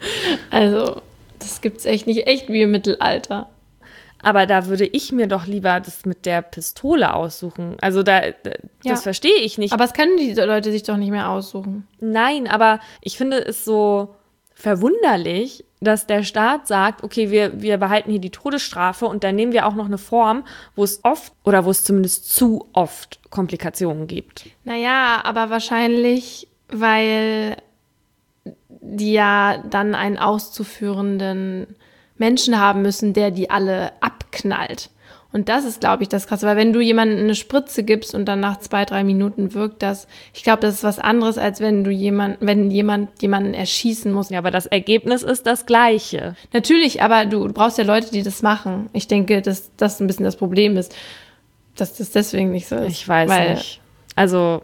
Also, das gibt's echt nicht, echt wie im Mittelalter. Aber da würde ich mir doch lieber das mit der Pistole aussuchen. Also das verstehe ich nicht. Aber das können die Leute sich doch nicht mehr aussuchen. Nein, aber ich finde es so verwunderlich, dass der Staat sagt, okay, wir behalten hier die Todesstrafe und dann nehmen wir auch noch eine Form, wo es oft oder wo es zumindest zu oft Komplikationen gibt. Naja, aber wahrscheinlich, weil die ja dann einen auszuführenden Menschen haben müssen, der die alle abknallt. Und das ist, glaube ich, das Krasse. Weil wenn du jemandem eine Spritze gibst und dann nach 2-3 Minuten wirkt das, ich glaube, das ist was anderes, als wenn jemand jemanden erschießen muss. Ja, aber das Ergebnis ist das gleiche. Natürlich, aber du brauchst ja Leute, die das machen. Ich denke, dass das ein bisschen das Problem ist, dass das deswegen nicht so ist. Ich weiß nicht. Also,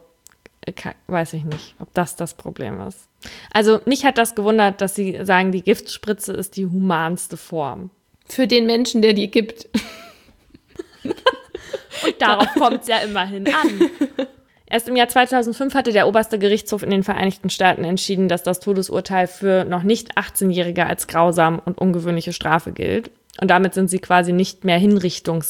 weiß ich nicht, ob das Problem ist. Also, mich hat das gewundert, dass sie sagen, die Giftspritze ist die humanste Form. Für den Menschen, der die gibt. Und darauf kommt es ja immerhin an. Erst im Jahr 2005 hatte der oberste Gerichtshof in den Vereinigten Staaten entschieden, dass das Todesurteil für noch nicht 18-Jährige als grausam und ungewöhnliche Strafe gilt. Und damit sind sie quasi nicht mehr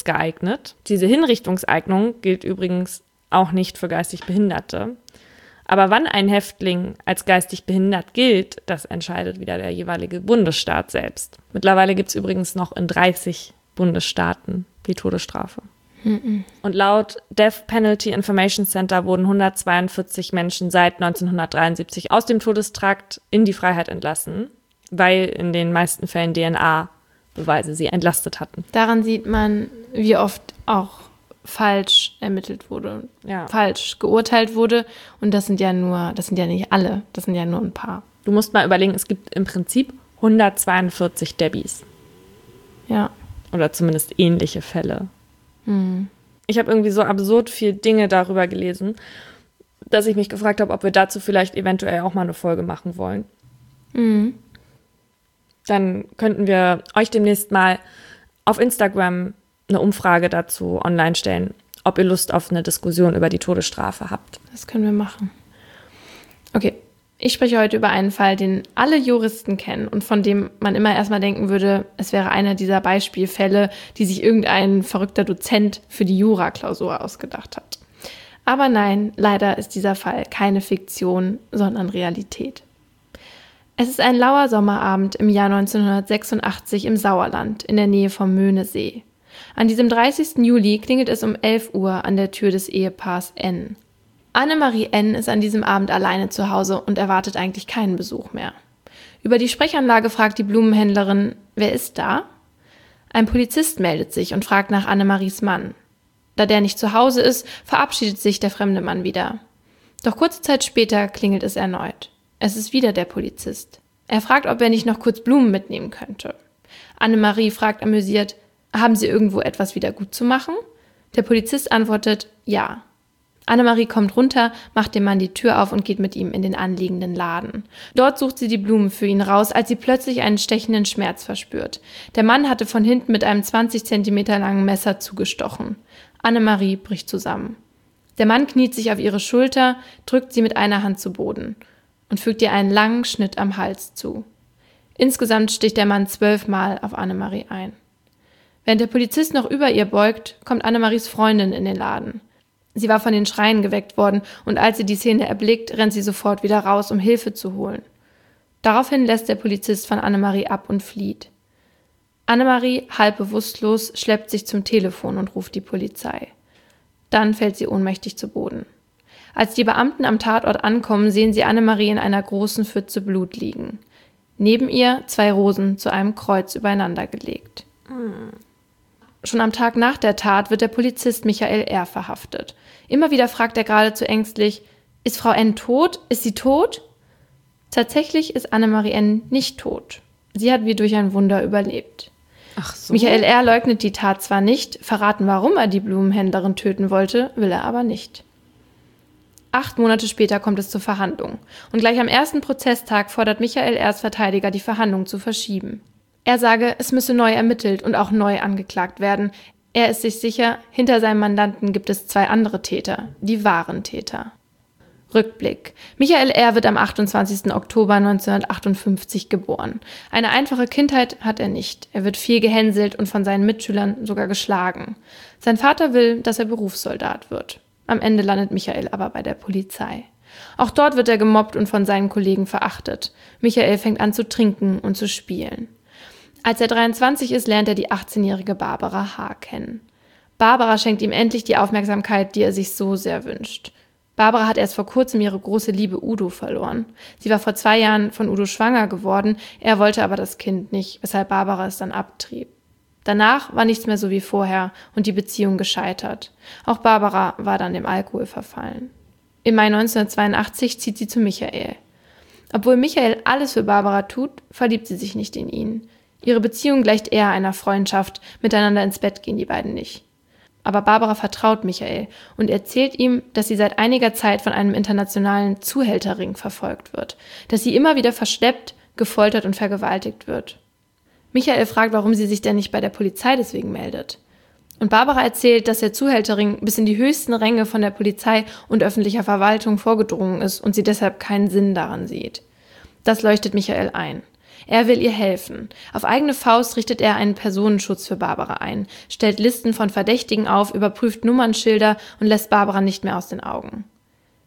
hinrichtungsgeeignet. Diese Hinrichtungseignung gilt übrigens auch nicht für geistig Behinderte. Aber wann ein Häftling als geistig behindert gilt, das entscheidet wieder der jeweilige Bundesstaat selbst. Mittlerweile gibt es übrigens noch in 30 Bundesstaaten die Todesstrafe. Und laut Death Penalty Information Center wurden 142 Menschen seit 1973 aus dem Todestrakt in die Freiheit entlassen, weil in den meisten Fällen DNA-Beweise sie entlastet hatten. Daran sieht man, wie oft auch falsch ermittelt wurde, falsch geurteilt wurde. Und das sind ja nicht alle, das sind ja nur ein paar. Du musst mal überlegen, es gibt im Prinzip 142 Debbies. Ja. Oder zumindest ähnliche Fälle. Ich habe irgendwie so absurd viel Dinge darüber gelesen, dass ich mich gefragt habe, ob wir dazu vielleicht eventuell auch mal eine Folge machen wollen. Dann könnten wir euch demnächst mal auf Instagram eine Umfrage dazu online stellen, ob ihr Lust auf eine Diskussion über die Todesstrafe habt. Das können wir machen. Okay, ich spreche heute über einen Fall, den alle Juristen kennen und von dem man immer erstmal denken würde, es wäre einer dieser Beispielfälle, die sich irgendein verrückter Dozent für die Jura-Klausur ausgedacht hat. Aber nein, leider ist dieser Fall keine Fiktion, sondern Realität. Es ist ein lauer Sommerabend im Jahr 1986 im Sauerland in der Nähe vom Möhnesee. An diesem 30. Juli klingelt es um 11 Uhr an der Tür des Ehepaars N. Annemarie N. ist an diesem Abend alleine zu Hause und erwartet eigentlich keinen Besuch mehr. Über die Sprechanlage fragt die Blumenhändlerin, wer ist da? Ein Polizist meldet sich und fragt nach Annemaries Mann. Da der nicht zu Hause ist, verabschiedet sich der fremde Mann wieder. Doch kurze Zeit später klingelt es erneut. Es ist wieder der Polizist. Er fragt, ob er nicht noch kurz Blumen mitnehmen könnte. Annemarie fragt amüsiert, haben Sie irgendwo etwas wieder gut zu machen? Der Polizist antwortet, ja. Annemarie kommt runter, macht dem Mann die Tür auf und geht mit ihm in den anliegenden Laden. Dort sucht sie die Blumen für ihn raus, als sie plötzlich einen stechenden Schmerz verspürt. Der Mann hatte von hinten mit einem 20 Zentimeter langen Messer zugestochen. Annemarie bricht zusammen. Der Mann kniet sich auf ihre Schulter, drückt sie mit einer Hand zu Boden und fügt ihr einen langen Schnitt am Hals zu. Insgesamt sticht der Mann 12 Mal auf Annemarie ein. Während der Polizist noch über ihr beugt, kommt Annemaries Freundin in den Laden. Sie war von den Schreien geweckt worden und als sie die Szene erblickt, rennt sie sofort wieder raus, um Hilfe zu holen. Daraufhin lässt der Polizist von Annemarie ab und flieht. Annemarie, halb bewusstlos, schleppt sich zum Telefon und ruft die Polizei. Dann fällt sie ohnmächtig zu Boden. Als die Beamten am Tatort ankommen, sehen sie Annemarie in einer großen Pfütze Blut liegen. Neben ihr 2 Rosen zu einem Kreuz übereinander gelegt. Schon am Tag nach der Tat wird der Polizist Michael R. verhaftet. Immer wieder fragt er geradezu ängstlich, ist Frau N. tot? Ist sie tot? Tatsächlich ist Annemarie N. nicht tot. Sie hat wie durch ein Wunder überlebt. Ach so. Michael R. leugnet die Tat zwar nicht, verraten, warum er die Blumenhändlerin töten wollte, will er aber nicht. 8 Monate später kommt es zur Verhandlung. Und gleich am ersten Prozesstag fordert Michael R.'s Verteidiger, die Verhandlung zu verschieben. Er sage, es müsse neu ermittelt und auch neu angeklagt werden. Er ist sich sicher, hinter seinem Mandanten gibt es 2 andere Täter, die wahren Täter. Rückblick. Michael R. wird am 28. Oktober 1958 geboren. Eine einfache Kindheit hat er nicht. Er wird viel gehänselt und von seinen Mitschülern sogar geschlagen. Sein Vater will, dass er Berufssoldat wird. Am Ende landet Michael aber bei der Polizei. Auch dort wird er gemobbt und von seinen Kollegen verachtet. Michael fängt an zu trinken und zu spielen. Als er 23 ist, lernt er die 18-jährige Barbara H. kennen. Barbara schenkt ihm endlich die Aufmerksamkeit, die er sich so sehr wünscht. Barbara hat erst vor kurzem ihre große Liebe Udo verloren. Sie war vor 2 Jahren von Udo schwanger geworden, er wollte aber das Kind nicht, weshalb Barbara es dann abtrieb. Danach war nichts mehr so wie vorher und die Beziehung gescheitert. Auch Barbara war dann dem Alkohol verfallen. Im Mai 1982 zieht sie zu Michael. Obwohl Michael alles für Barbara tut, verliebt sie sich nicht in ihn. Ihre Beziehung gleicht eher einer Freundschaft, miteinander ins Bett gehen die beiden nicht. Aber Barbara vertraut Michael und erzählt ihm, dass sie seit einiger Zeit von einem internationalen Zuhälterring verfolgt wird, dass sie immer wieder verschleppt, gefoltert und vergewaltigt wird. Michael fragt, warum sie sich denn nicht bei der Polizei deswegen meldet. Und Barbara erzählt, dass der Zuhälterring bis in die höchsten Ränge von der Polizei und öffentlicher Verwaltung vorgedrungen ist und sie deshalb keinen Sinn daran sieht. Das leuchtet Michael ein. Er will ihr helfen. Auf eigene Faust richtet er einen Personenschutz für Barbara ein, stellt Listen von Verdächtigen auf, überprüft Nummernschilder und lässt Barbara nicht mehr aus den Augen.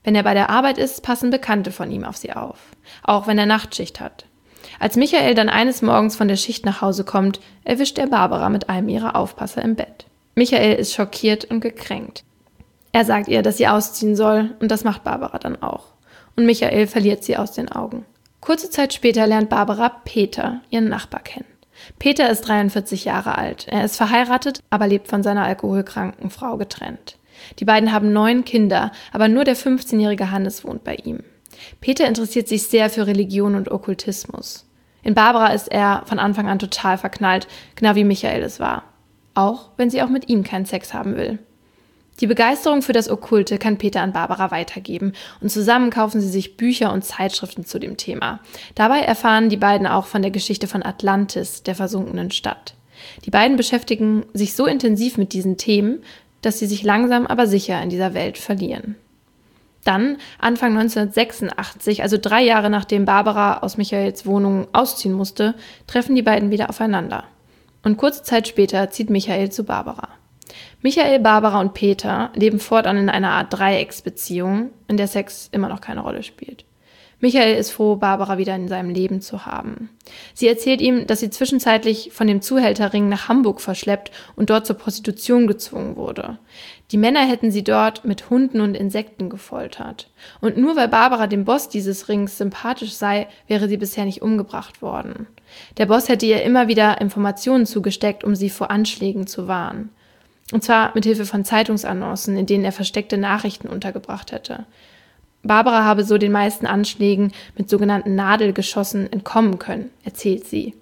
Wenn er bei der Arbeit ist, passen Bekannte von ihm auf sie auf, auch wenn er Nachtschicht hat. Als Michael dann eines Morgens von der Schicht nach Hause kommt, erwischt er Barbara mit einem ihrer Aufpasser im Bett. Michael ist schockiert und gekränkt. Er sagt ihr, dass sie ausziehen soll, und das macht Barbara dann auch. Und Michael verliert sie aus den Augen. Kurze Zeit später lernt Barbara Peter, ihren Nachbar, kennen. Peter ist 43 Jahre alt. Er ist verheiratet, aber lebt von seiner alkoholkranken Frau getrennt. Die beiden haben 9 Kinder, aber nur der 15-jährige Hannes wohnt bei ihm. Peter interessiert sich sehr für Religion und Okkultismus. In Barbara ist er von Anfang an total verknallt, genau wie Michael es war. Auch wenn sie auch mit ihm keinen Sex haben will. Die Begeisterung für das Okkulte kann Peter an Barbara weitergeben und zusammen kaufen sie sich Bücher und Zeitschriften zu dem Thema. Dabei erfahren die beiden auch von der Geschichte von Atlantis, der versunkenen Stadt. Die beiden beschäftigen sich so intensiv mit diesen Themen, dass sie sich langsam aber sicher in dieser Welt verlieren. Dann, Anfang 1986, also 3 Jahre nachdem Barbara aus Michaels Wohnung ausziehen musste, treffen die beiden wieder aufeinander. Und kurze Zeit später zieht Michael zu Barbara. Michael, Barbara und Peter leben fortan in einer Art Dreiecksbeziehung, in der Sex immer noch keine Rolle spielt. Michael ist froh, Barbara wieder in seinem Leben zu haben. Sie erzählt ihm, dass sie zwischenzeitlich von dem Zuhälterring nach Hamburg verschleppt und dort zur Prostitution gezwungen wurde. Die Männer hätten sie dort mit Hunden und Insekten gefoltert. Und nur weil Barbara dem Boss dieses Rings sympathisch sei, wäre sie bisher nicht umgebracht worden. Der Boss hätte ihr immer wieder Informationen zugesteckt, um sie vor Anschlägen zu warnen. Und zwar mit Hilfe von Zeitungsannoncen, in denen er versteckte Nachrichten untergebracht hätte. Barbara habe so den meisten Anschlägen mit sogenannten Nadelgeschossen entkommen können, erzählt sie.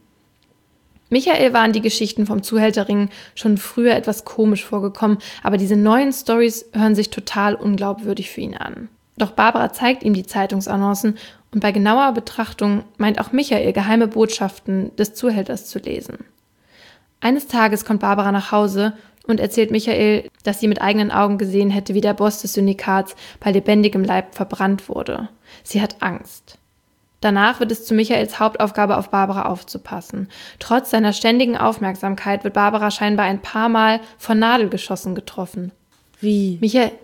Michael waren die Geschichten vom Zuhälterring schon früher etwas komisch vorgekommen, aber diese neuen Storys hören sich total unglaubwürdig für ihn an. Doch Barbara zeigt ihm die Zeitungsannoncen und bei genauer Betrachtung meint auch Michael geheime Botschaften des Zuhälters zu lesen. Eines Tages kommt Barbara nach Hause und erzählt Michael, dass sie mit eigenen Augen gesehen hätte, wie der Boss des Syndikats bei lebendigem Leib verbrannt wurde. Sie hat Angst. Danach wird es zu Michaels Hauptaufgabe, auf Barbara aufzupassen. Trotz seiner ständigen Aufmerksamkeit wird Barbara scheinbar ein paar Mal von Nadelgeschossen getroffen. Wie?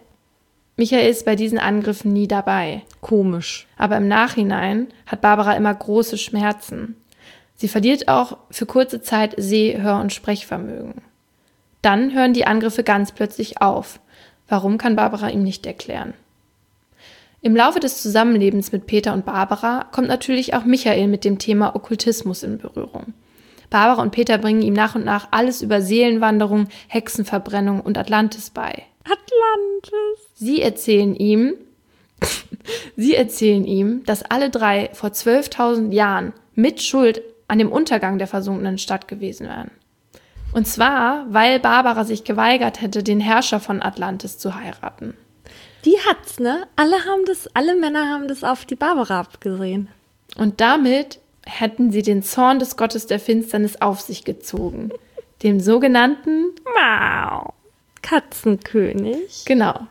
Michael ist bei diesen Angriffen nie dabei. Komisch. Aber im Nachhinein hat Barbara immer große Schmerzen. Sie verliert auch für kurze Zeit Seh-, Hör- und Sprechvermögen. Dann hören die Angriffe ganz plötzlich auf. Warum, kann Barbara ihm nicht erklären. Im Laufe des Zusammenlebens mit Peter und Barbara kommt natürlich auch Michael mit dem Thema Okkultismus in Berührung. Barbara und Peter bringen ihm nach und nach alles über Seelenwanderung, Hexenverbrennung und Atlantis bei. Atlantis! Sie erzählen ihm, dass alle 3 vor 12.000 Jahren mit Schuld an dem Untergang der versunkenen Stadt gewesen wären. Und zwar, weil Barbara sich geweigert hätte, den Herrscher von Atlantis zu heiraten. Die hat's, ne? Alle Männer haben das auf die Barbara abgesehen. Und damit hätten sie den Zorn des Gottes der Finsternis auf sich gezogen. Dem sogenannten Wow. Katzenkönig. Genau.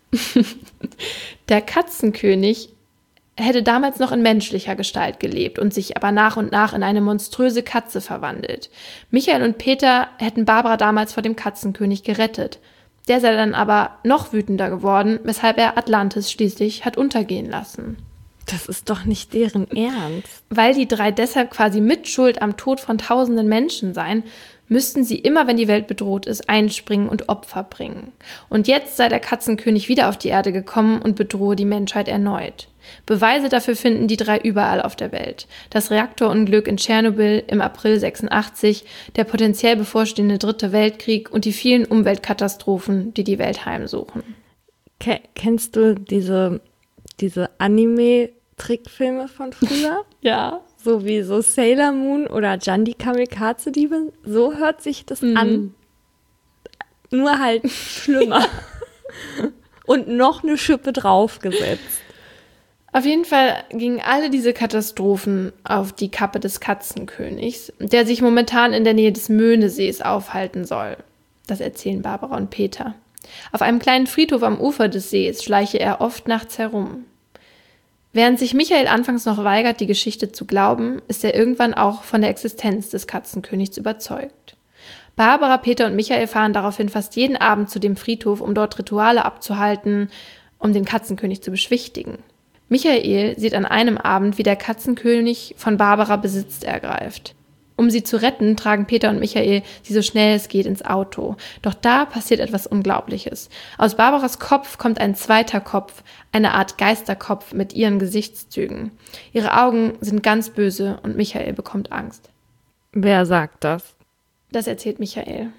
Der Katzenkönig hätte damals noch in menschlicher Gestalt gelebt und sich aber nach und nach in eine monströse Katze verwandelt. Michael und Peter hätten Barbara damals vor dem Katzenkönig gerettet. Der sei dann aber noch wütender geworden, weshalb er Atlantis schließlich hat untergehen lassen. Das ist doch nicht deren Ernst. Weil die 3 deshalb quasi mitschuld am Tod von tausenden Menschen seien, müssten sie immer, wenn die Welt bedroht ist, einspringen und Opfer bringen. Und jetzt sei der Katzenkönig wieder auf die Erde gekommen und bedrohe die Menschheit erneut. Beweise dafür finden die 3 überall auf der Welt. Das Reaktorunglück in Tschernobyl im April 86, der potenziell bevorstehende 3. Weltkrieg und die vielen Umweltkatastrophen, die die Welt heimsuchen. Kennst du diese Anime-Trickfilme von früher? Ja. So wie so Sailor Moon oder Jan die Kamikaze-Diebe. So hört sich das an. Nur halt schlimmer. Und noch eine Schippe draufgesetzt. Auf jeden Fall gingen alle diese Katastrophen auf die Kappe des Katzenkönigs, der sich momentan in der Nähe des Möhnesees aufhalten soll. Das erzählen Barbara und Peter. Auf einem kleinen Friedhof am Ufer des Sees schleiche er oft nachts herum. Während sich Michael anfangs noch weigert, die Geschichte zu glauben, ist er irgendwann auch von der Existenz des Katzenkönigs überzeugt. Barbara, Peter und Michael fahren daraufhin fast jeden Abend zu dem Friedhof, um dort Rituale abzuhalten, um den Katzenkönig zu beschwichtigen. Michael sieht an einem Abend, wie der Katzenkönig von Barbara Besitz ergreift. Um sie zu retten, tragen Peter und Michael sie so schnell es geht ins Auto. Doch da passiert etwas Unglaubliches. Aus Barbaras Kopf kommt ein zweiter Kopf, eine Art Geisterkopf mit ihren Gesichtszügen. Ihre Augen sind ganz böse und Michael bekommt Angst. Wer sagt das? Das erzählt Michael.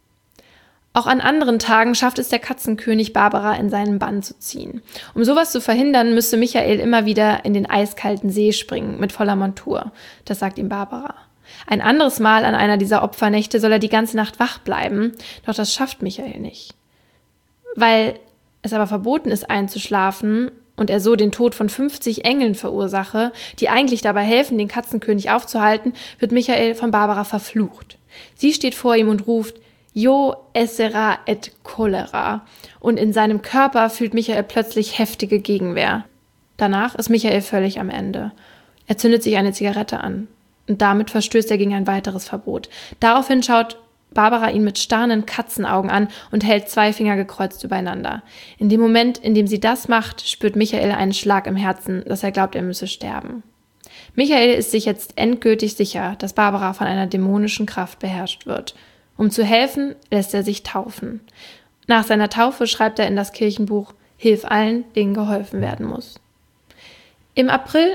Auch an anderen Tagen schafft es der Katzenkönig, Barbara in seinen Bann zu ziehen. Um sowas zu verhindern, müsste Michael immer wieder in den eiskalten See springen, mit voller Montur. Das sagt ihm Barbara. Ein anderes Mal an einer dieser Opfernächte soll er die ganze Nacht wach bleiben, doch das schafft Michael nicht. Weil es aber verboten ist, einzuschlafen und er so den Tod von 50 Engeln verursache, die eigentlich dabei helfen, den Katzenkönig aufzuhalten, wird Michael von Barbara verflucht. Sie steht vor ihm und ruft Jo essera et cholera und in seinem Körper fühlt Michael plötzlich heftige Gegenwehr. Danach ist Michael völlig am Ende. Er zündet sich eine Zigarette an. Und damit verstößt er gegen ein weiteres Verbot. Daraufhin schaut Barbara ihn mit starren Katzenaugen an und hält 2 Finger gekreuzt übereinander. In dem Moment, in dem sie das macht, spürt Michael einen Schlag im Herzen, dass er glaubt, er müsse sterben. Michael ist sich jetzt endgültig sicher, dass Barbara von einer dämonischen Kraft beherrscht wird. Um zu helfen, lässt er sich taufen. Nach seiner Taufe schreibt er in das Kirchenbuch: Hilf allen, denen geholfen werden muss. Im April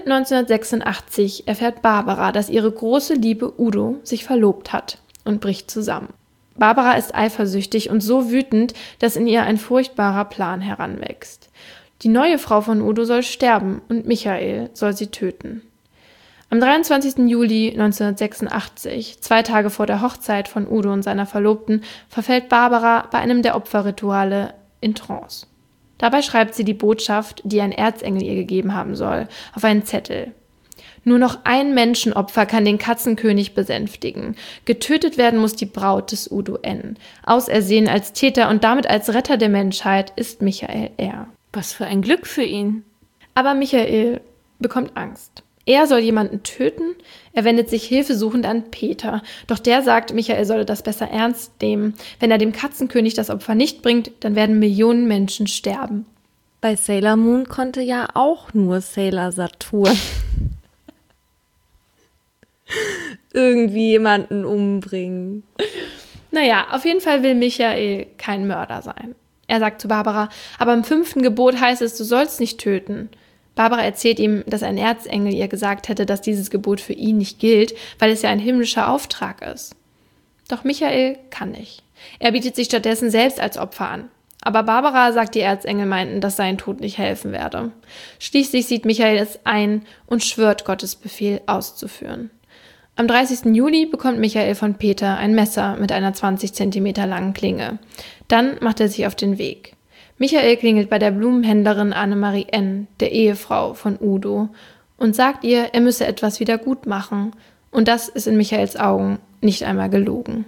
1986 erfährt Barbara, dass ihre große Liebe Udo sich verlobt hat und bricht zusammen. Barbara ist eifersüchtig und so wütend, dass in ihr ein furchtbarer Plan heranwächst. Die neue Frau von Udo soll sterben und Michael soll sie töten. Am 23. Juli 1986, 2 Tage vor der Hochzeit von Udo und seiner Verlobten, verfällt Barbara bei einem der Opferrituale in Trance. Dabei schreibt sie die Botschaft, die ein Erzengel ihr gegeben haben soll, auf einen Zettel. Nur noch ein Menschenopfer kann den Katzenkönig besänftigen. Getötet werden muss die Braut des Udo N. Ausersehen als Täter und damit als Retter der Menschheit ist Michael R. Was für ein Glück für ihn. Aber Michael bekommt Angst. Er soll jemanden töten, er wendet sich hilfesuchend an Peter. Doch der sagt, Michael solle das besser ernst nehmen. Wenn er dem Katzenkönig das Opfer nicht bringt, dann werden Millionen Menschen sterben. Bei Sailor Moon konnte ja auch nur Sailor Saturn irgendwie jemanden umbringen. Naja, auf jeden Fall will Michael kein Mörder sein. Er sagt zu Barbara, aber im 5. Gebot heißt es, du sollst nicht töten. Barbara erzählt ihm, dass ein Erzengel ihr gesagt hätte, dass dieses Gebot für ihn nicht gilt, weil es ja ein himmlischer Auftrag ist. Doch Michael kann nicht. Er bietet sich stattdessen selbst als Opfer an. Aber Barbara sagt, die Erzengel meinten, dass sein Tod nicht helfen werde. Schließlich sieht Michael es ein und schwört, Gottes Befehl auszuführen. Am 30. Juli bekommt Michael von Peter ein Messer mit einer 20 Zentimeter langen Klinge. Dann macht er sich auf den Weg. Michael klingelt bei der Blumenhändlerin Annemarie N., der Ehefrau von Udo, und sagt ihr, er müsse etwas wieder gut machen. Und das ist in Michaels Augen nicht einmal gelogen.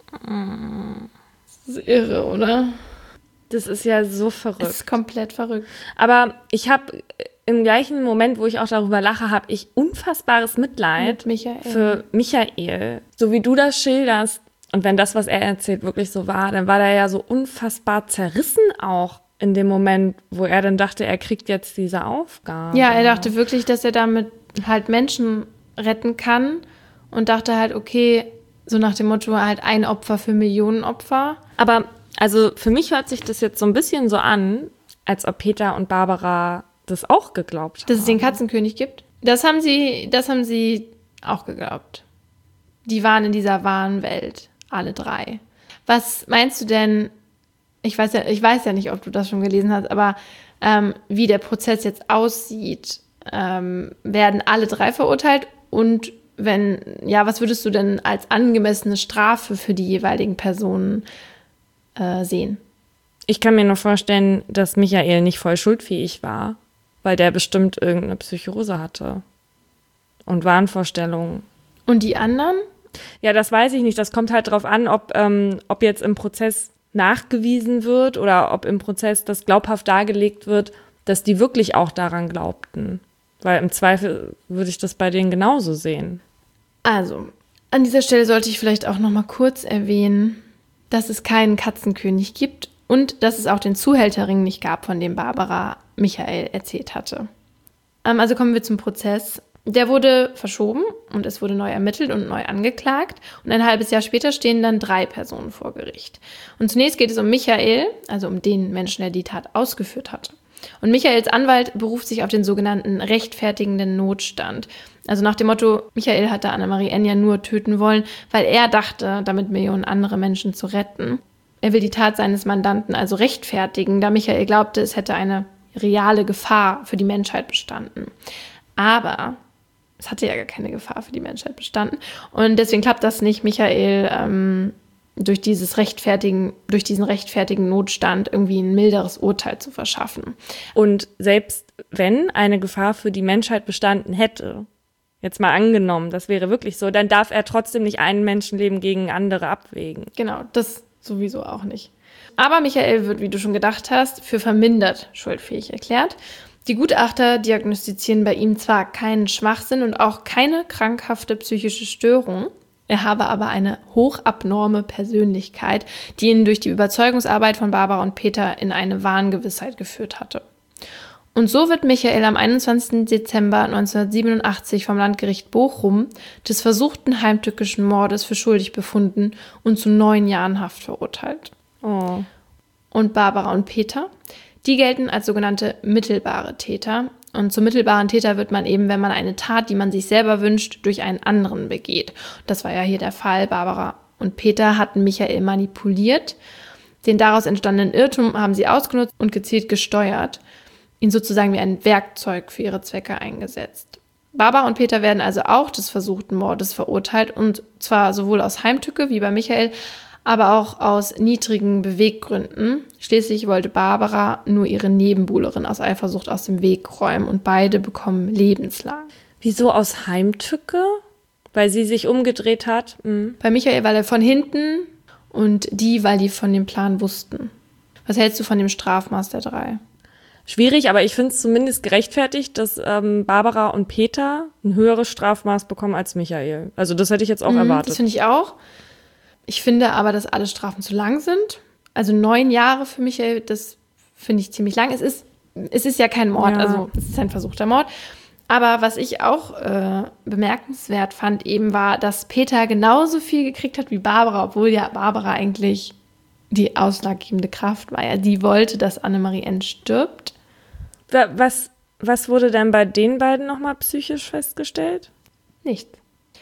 Das ist irre, oder? Das ist ja so verrückt. Das ist komplett verrückt. Aber ich habe im gleichen Moment, wo ich auch darüber lache, habe ich unfassbares Mitleid für Michael. So wie du das schilderst. Und wenn das, was er erzählt, wirklich so war, dann war der ja so unfassbar zerrissen auch in dem Moment, wo er dann dachte, er kriegt jetzt diese Aufgabe. Ja, er dachte wirklich, dass er damit halt Menschen retten kann und dachte halt, okay, so nach dem Motto halt ein Opfer für Millionen Opfer. Aber also für mich hört sich das jetzt so ein bisschen so an, als ob Peter und Barbara das auch geglaubt haben. Dass es den Katzenkönig gibt? Das haben sie auch geglaubt. Die waren in dieser wahren Welt. Alle 3. Was meinst du denn, ich weiß ja nicht, ob du das schon gelesen hast, aber wie der Prozess jetzt aussieht, werden alle 3 verurteilt und wenn, ja, was würdest du denn als angemessene Strafe für die jeweiligen Personen sehen? Ich kann mir nur vorstellen, dass Michael nicht voll schuldfähig war, weil der bestimmt irgendeine Psychose hatte und Wahnvorstellungen. Und die anderen? Ja, das weiß ich nicht. Das kommt halt drauf an, ob jetzt im Prozess nachgewiesen wird oder ob im Prozess das glaubhaft dargelegt wird, dass die wirklich auch daran glaubten. Weil im Zweifel würde ich das bei denen genauso sehen. Also, an dieser Stelle sollte ich vielleicht auch noch mal kurz erwähnen, dass es keinen Katzenkönig gibt Und dass es auch den Zuhälterring nicht gab, von dem Barbara Michael erzählt hatte. Also kommen wir zum Prozess. Der wurde verschoben und es wurde neu ermittelt und neu angeklagt. Und ein halbes Jahr später stehen dann 3 Personen vor Gericht. Und zunächst geht es um Michael, also um den Menschen, der die Tat ausgeführt hatte. Und Michaels Anwalt beruft sich auf den sogenannten rechtfertigenden Notstand. Also nach dem Motto, Michael hatte Annemarie N. ja nur töten wollen, weil er dachte, damit Millionen andere Menschen zu retten. Er will die Tat seines Mandanten also rechtfertigen, da Michael glaubte, es hätte eine reale Gefahr für die Menschheit bestanden. Aber es hatte ja gar keine Gefahr für die Menschheit bestanden. Und deswegen klappt das nicht, Michael durch diesen rechtfertigen Notstand irgendwie ein milderes Urteil zu verschaffen. Und selbst wenn eine Gefahr für die Menschheit bestanden hätte, jetzt mal angenommen, das wäre wirklich so, dann darf er trotzdem nicht ein Menschenleben gegen andere abwägen. Genau, das sowieso auch nicht. Aber Michael wird, wie du schon gedacht hast, für vermindert schuldfähig erklärt. Die Gutachter diagnostizieren bei ihm zwar keinen Schwachsinn und auch keine krankhafte psychische Störung, er habe aber eine hochabnorme Persönlichkeit, die ihn durch die Überzeugungsarbeit von Barbara und Peter in eine Wahngewissheit geführt hatte. Und so wird Michael am 21. Dezember 1987 vom Landgericht Bochum des versuchten heimtückischen Mordes für schuldig befunden und zu 9 Jahren Haft verurteilt. Oh. Und Barbara und Peter, die gelten als sogenannte mittelbare Täter. Und zum mittelbaren Täter wird man eben, wenn man eine Tat, die man sich selber wünscht, durch einen anderen begeht. Das war ja hier der Fall. Barbara und Peter hatten Michael manipuliert. Den daraus entstandenen Irrtum haben sie ausgenutzt und gezielt gesteuert. Ihn sozusagen wie ein Werkzeug für ihre Zwecke eingesetzt. Barbara und Peter werden also auch des versuchten Mordes verurteilt. Und zwar sowohl aus Heimtücke wie bei Michael, aber auch aus niedrigen Beweggründen. Schließlich wollte Barbara nur ihre Nebenbuhlerin aus Eifersucht aus dem Weg räumen und beide bekommen lebenslang. Wieso aus Heimtücke? Weil sie sich umgedreht hat? Bei Michael, weil er von hinten und die, weil die von dem Plan wussten. Was hältst du von dem Strafmaß der 3? Schwierig, aber ich finde es zumindest gerechtfertigt, dass Barbara und Peter ein höheres Strafmaß bekommen als Michael. Also das hätte ich jetzt auch erwartet. Das finde ich auch. Ich finde aber, dass alle Strafen zu lang sind. Also 9 Jahre für Michael, das finde ich ziemlich lang. Es ist ja kein Mord, also es ist ein versuchter Mord. Aber was ich auch bemerkenswert fand eben war, dass Peter genauso viel gekriegt hat wie Barbara, obwohl ja Barbara eigentlich die ausschlaggebende Kraft war. Ja, die wollte, dass Annemarie N. stirbt. Was wurde denn bei den beiden nochmal psychisch festgestellt? Nichts.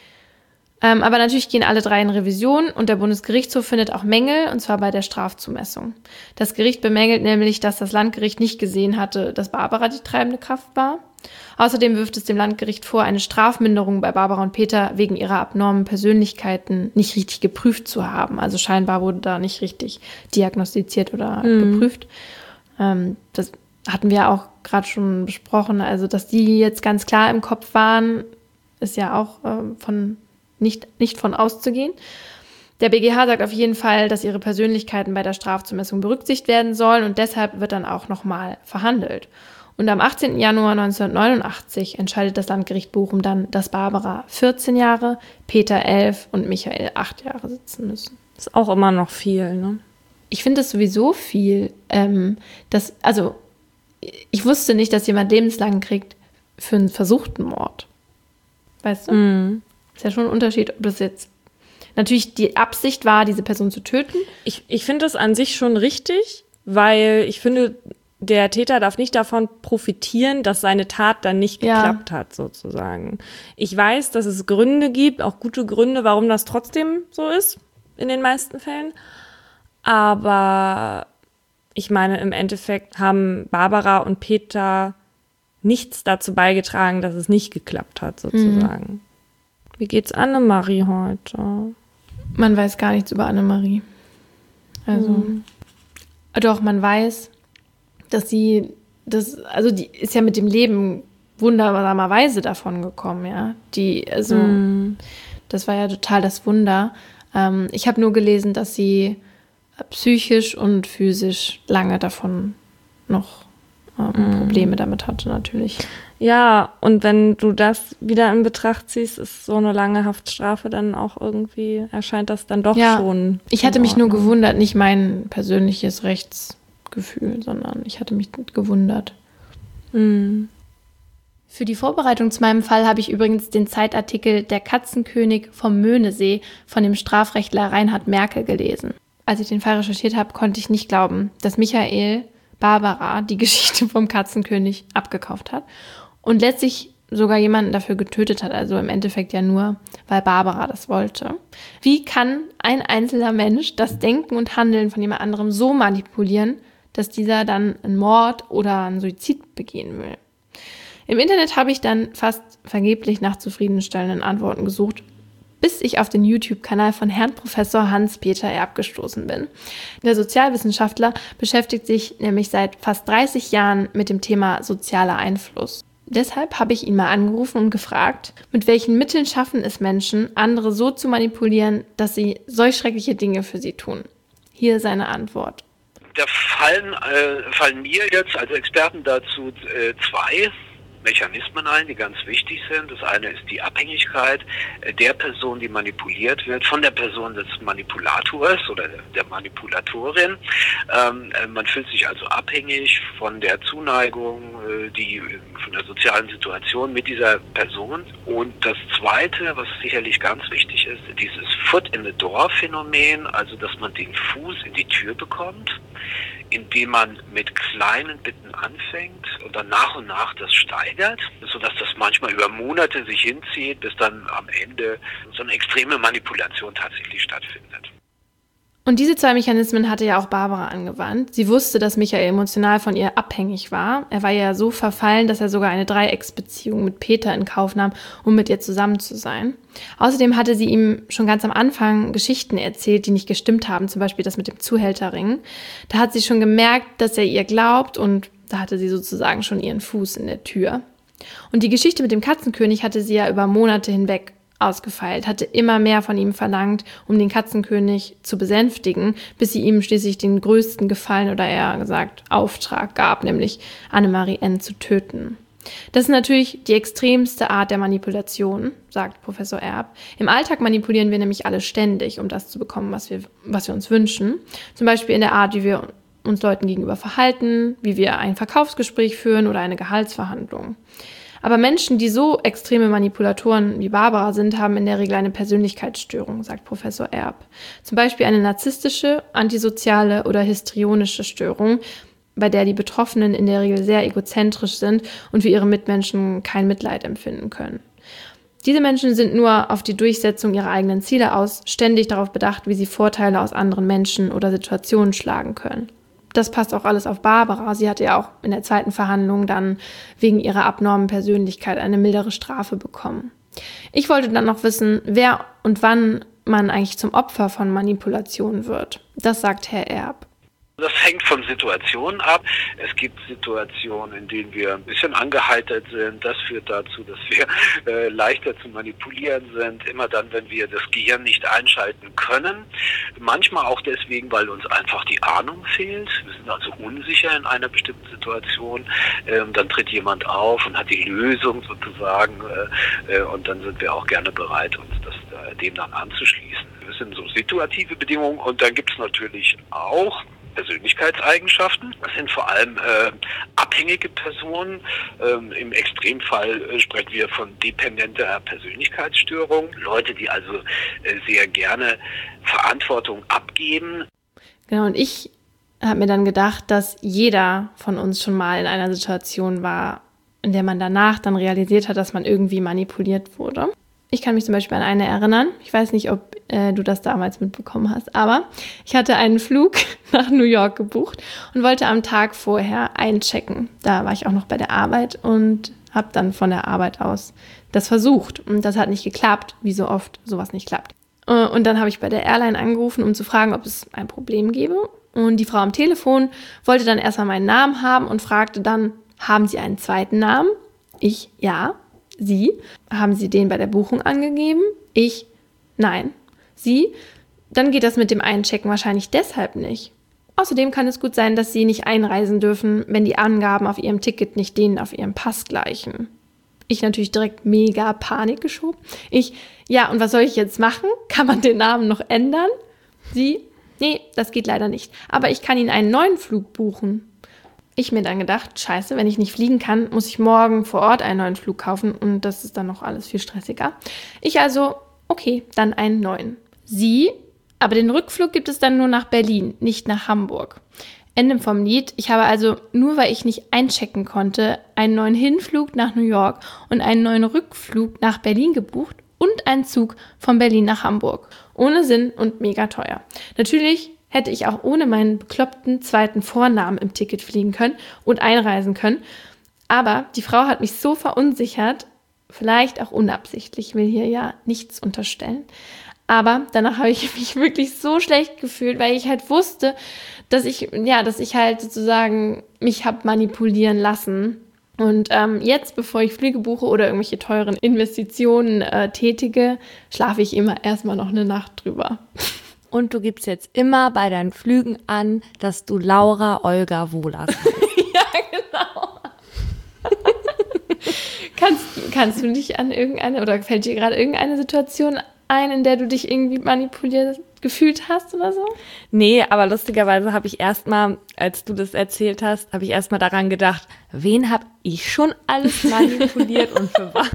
Aber natürlich gehen alle 3 in Revision und der Bundesgerichtshof findet auch Mängel, und zwar bei der Strafzumessung. Das Gericht bemängelt nämlich, dass das Landgericht nicht gesehen hatte, dass Barbara die treibende Kraft war. Außerdem wirft es dem Landgericht vor, eine Strafminderung bei Barbara und Peter wegen ihrer abnormen Persönlichkeiten nicht richtig geprüft zu haben. Also scheinbar wurde da nicht richtig diagnostiziert oder geprüft. Das hatten wir auch gerade schon besprochen. Also dass die jetzt ganz klar im Kopf waren, ist ja auch nicht von auszugehen. Der BGH sagt auf jeden Fall, dass ihre Persönlichkeiten bei der Strafzumessung berücksichtigt werden sollen und deshalb wird dann auch nochmal verhandelt. Und am 18. Januar 1989 entscheidet das Landgericht Bochum dann, dass Barbara 14 Jahre, Peter 11 und Michael 8 Jahre sitzen müssen. Ist auch immer noch viel, ne? Ich finde das sowieso viel. Ich wusste nicht, dass jemand lebenslang kriegt für einen versuchten Mord. Weißt du? Ist ja schon ein Unterschied, ob das jetzt natürlich die Absicht war, diese Person zu töten. Ich finde das an sich schon richtig, weil ich finde, der Täter darf nicht davon profitieren, dass seine Tat dann nicht geklappt hat, sozusagen. Ich weiß, dass es Gründe gibt, auch gute Gründe, warum das trotzdem so ist, in den meisten Fällen. Aber ich meine, im Endeffekt haben Barbara und Peter nichts dazu beigetragen, dass es nicht geklappt hat, sozusagen. Wie geht's Annemarie heute? Man weiß gar nichts über Annemarie. Also, doch, man weiß, dass die ist ja mit dem Leben wundersamerweise davon gekommen, ja. Das war ja total das Wunder. Ich habe nur gelesen, dass sie psychisch und physisch lange davon noch Probleme damit hatte natürlich. Ja, und wenn du das wieder in Betracht ziehst, ist so eine lange Haftstrafe dann auch irgendwie, erscheint das dann doch schon. Ich hatte mich nur gewundert, nicht mein persönliches Rechtsgefühl, sondern ich hatte mich gewundert. Mhm. Für die Vorbereitung zu meinem Fall habe ich übrigens den Zeitartikel Der Katzenkönig vom Möhnesee von dem Strafrechtler Reinhard Merkel gelesen. Als ich den Fall recherchiert habe, konnte ich nicht glauben, dass Michael Barbara die Geschichte vom Katzenkönig abgekauft hat und letztlich sogar jemanden dafür getötet hat, also im Endeffekt ja nur, weil Barbara das wollte. Wie kann ein einzelner Mensch das Denken und Handeln von jemand anderem so manipulieren, dass dieser dann einen Mord oder einen Suizid begehen will? Im Internet habe ich dann fast vergeblich nach zufriedenstellenden Antworten gesucht, bis ich auf den YouTube-Kanal von Herrn Professor Hans-Peter Erb gestoßen bin. Der Sozialwissenschaftler beschäftigt sich nämlich seit fast 30 Jahren mit dem Thema sozialer Einfluss. Deshalb habe ich ihn mal angerufen und gefragt, mit welchen Mitteln schaffen es Menschen, andere so zu manipulieren, dass sie solch schreckliche Dinge für sie tun. Hier seine Antwort. Da fallen mir jetzt als Experten dazu zwei Mechanismen ein, die ganz wichtig sind. Das eine ist die Abhängigkeit der Person, die manipuliert wird, von der Person des Manipulators oder der Manipulatorin. Man fühlt sich also abhängig von der Zuneigung, von der sozialen Situation mit dieser Person. Und das Zweite, was sicherlich ganz wichtig ist, dieses Foot-in-the-Door-Phänomen, also dass man den Fuß in die Tür bekommt, indem man mit kleinen Bitten anfängt und dann nach und nach das steigert, sodass das manchmal über Monate sich hinzieht, bis dann am Ende so eine extreme Manipulation tatsächlich stattfindet. Und diese zwei Mechanismen hatte ja auch Barbara angewandt. Sie wusste, dass Michael emotional von ihr abhängig war. Er war ja so verfallen, dass er sogar eine Dreiecksbeziehung mit Peter in Kauf nahm, um mit ihr zusammen zu sein. Außerdem hatte sie ihm schon ganz am Anfang Geschichten erzählt, die nicht gestimmt haben, zum Beispiel das mit dem Zuhälterring. Da hat sie schon gemerkt, dass er ihr glaubt und da hatte sie sozusagen schon ihren Fuß in der Tür. Und die Geschichte mit dem Katzenkönig hatte sie ja über Monate hinweg ausgefeilt, hatte immer mehr von ihm verlangt, um den Katzenkönig zu besänftigen, bis sie ihm schließlich den größten Gefallen oder eher gesagt Auftrag gab, nämlich Annemarie N. zu töten. Das ist natürlich die extremste Art der Manipulation, sagt Professor Erb. Im Alltag manipulieren wir nämlich alle ständig, um das zu bekommen, was wir uns wünschen. Zum Beispiel in der Art, wie wir uns Leuten gegenüber verhalten, wie wir ein Verkaufsgespräch führen oder eine Gehaltsverhandlung. Aber Menschen, die so extreme Manipulatoren wie Barbara sind, haben in der Regel eine Persönlichkeitsstörung, sagt Professor Erb. Zum Beispiel eine narzisstische, antisoziale oder histrionische Störung, bei der die Betroffenen in der Regel sehr egozentrisch sind und für ihre Mitmenschen kein Mitleid empfinden können. Diese Menschen sind nur auf die Durchsetzung ihrer eigenen Ziele aus, ständig darauf bedacht, wie sie Vorteile aus anderen Menschen oder Situationen schlagen können. Das passt auch alles auf Barbara. Sie hatte ja auch in der zweiten Verhandlung dann wegen ihrer abnormen Persönlichkeit eine mildere Strafe bekommen. Ich wollte dann noch wissen, wer und wann man eigentlich zum Opfer von Manipulation wird. Das sagt Herr Erb. Das hängt von Situationen ab. Es gibt Situationen, in denen wir ein bisschen angeheitert sind. Das führt dazu, dass wir leichter zu manipulieren sind. Immer dann, wenn wir das Gehirn nicht einschalten können. Manchmal auch deswegen, weil uns einfach die Ahnung fehlt. Wir sind also unsicher in einer bestimmten Situation. Dann tritt jemand auf und hat die Lösung sozusagen. Und dann sind wir auch gerne bereit, uns dem dann anzuschließen. Das sind so situative Bedingungen. Und dann gibt es natürlich auch Persönlichkeitseigenschaften. Das sind vor allem abhängige Personen. Im Extremfall sprechen wir von dependenter Persönlichkeitsstörung. Leute, die also sehr gerne Verantwortung abgeben. Genau, und ich habe mir dann gedacht, dass jeder von uns schon mal in einer Situation war, in der man danach dann realisiert hat, dass man irgendwie manipuliert wurde. Ich kann mich zum Beispiel an eine erinnern. Ich weiß nicht, ob du das damals mitbekommen hast, aber ich hatte einen Flug nach New York gebucht und wollte am Tag vorher einchecken. Da war ich auch noch bei der Arbeit und habe dann von der Arbeit aus das versucht. Und das hat nicht geklappt, wie so oft sowas nicht klappt. Und dann habe ich bei der Airline angerufen, um zu fragen, ob es ein Problem gäbe. Und die Frau am Telefon wollte dann erstmal meinen Namen haben und fragte dann, haben Sie einen zweiten Namen? Ich, ja. Sie, haben Sie den bei der Buchung angegeben? Ich, nein. Sie, dann geht das mit dem Einchecken wahrscheinlich deshalb nicht. Außerdem kann es gut sein, dass Sie nicht einreisen dürfen, wenn die Angaben auf Ihrem Ticket nicht denen auf Ihrem Pass gleichen. Ich natürlich direkt mega Panik geschoben. Und was soll ich jetzt machen? Kann man den Namen noch ändern? Sie, nee, das geht leider nicht. Aber ich kann Ihnen einen neuen Flug buchen. Ich mir dann gedacht, scheiße, wenn ich nicht fliegen kann, muss ich morgen vor Ort einen neuen Flug kaufen und das ist dann noch alles viel stressiger. Ich also, okay, dann einen neuen. Sie, aber den Rückflug gibt es dann nur nach Berlin, nicht nach Hamburg. Ende vom Lied. Ich habe also, nur weil ich nicht einchecken konnte, einen neuen Hinflug nach New York und einen neuen Rückflug nach Berlin gebucht und einen Zug von Berlin nach Hamburg. Ohne Sinn und mega teuer. Natürlich hätte ich auch ohne meinen bekloppten zweiten Vornamen im Ticket fliegen können und einreisen können. Aber die Frau hat mich so verunsichert, vielleicht auch unabsichtlich, ich will hier ja nichts unterstellen. Aber danach habe ich mich wirklich so schlecht gefühlt, weil ich halt wusste, dass ich halt sozusagen mich habe manipulieren lassen. Und jetzt, bevor ich Flüge buche oder irgendwelche teuren Investitionen tätige, schlafe ich immer erstmal noch eine Nacht drüber. Und du gibst jetzt immer bei deinen Flügen an, dass du Laura Olga Wohlers heißt. Ja, genau. Kannst du dich an irgendeine, oder fällt dir gerade irgendeine Situation ein, in der du dich irgendwie manipuliert gefühlt hast oder so? Nee, aber lustigerweise habe ich erstmal, als du das erzählt hast, habe ich erstmal daran gedacht, wen habe ich schon alles manipuliert und für was?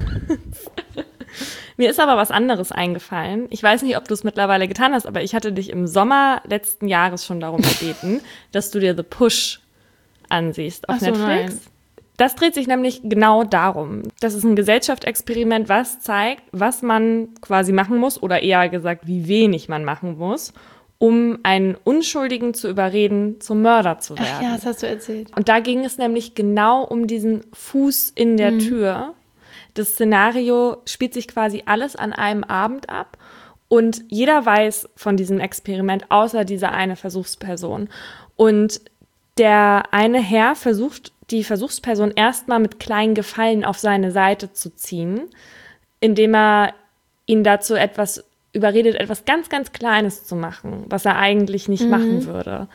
Mir ist aber was anderes eingefallen. Ich weiß nicht, ob du es mittlerweile getan hast, aber ich hatte dich im Sommer letzten Jahres schon darum gebeten, dass du dir The Push ansiehst auf Netflix. Nein. Das dreht sich nämlich genau darum. Das ist ein Gesellschaftsexperiment, was zeigt, was man quasi machen muss oder eher gesagt, wie wenig man machen muss, um einen Unschuldigen zu überreden, zum Mörder zu werden. Ach ja, das hast du erzählt. Und da ging es nämlich genau um diesen Fuß in der Tür. Das Szenario spielt sich quasi alles an einem Abend ab und jeder weiß von diesem Experiment, außer dieser eine Versuchsperson. Und der eine Herr versucht, die Versuchsperson erstmal mit kleinen Gefallen auf seine Seite zu ziehen, indem er ihn dazu etwas überredet, etwas ganz, ganz Kleines zu machen, was er eigentlich nicht machen würde.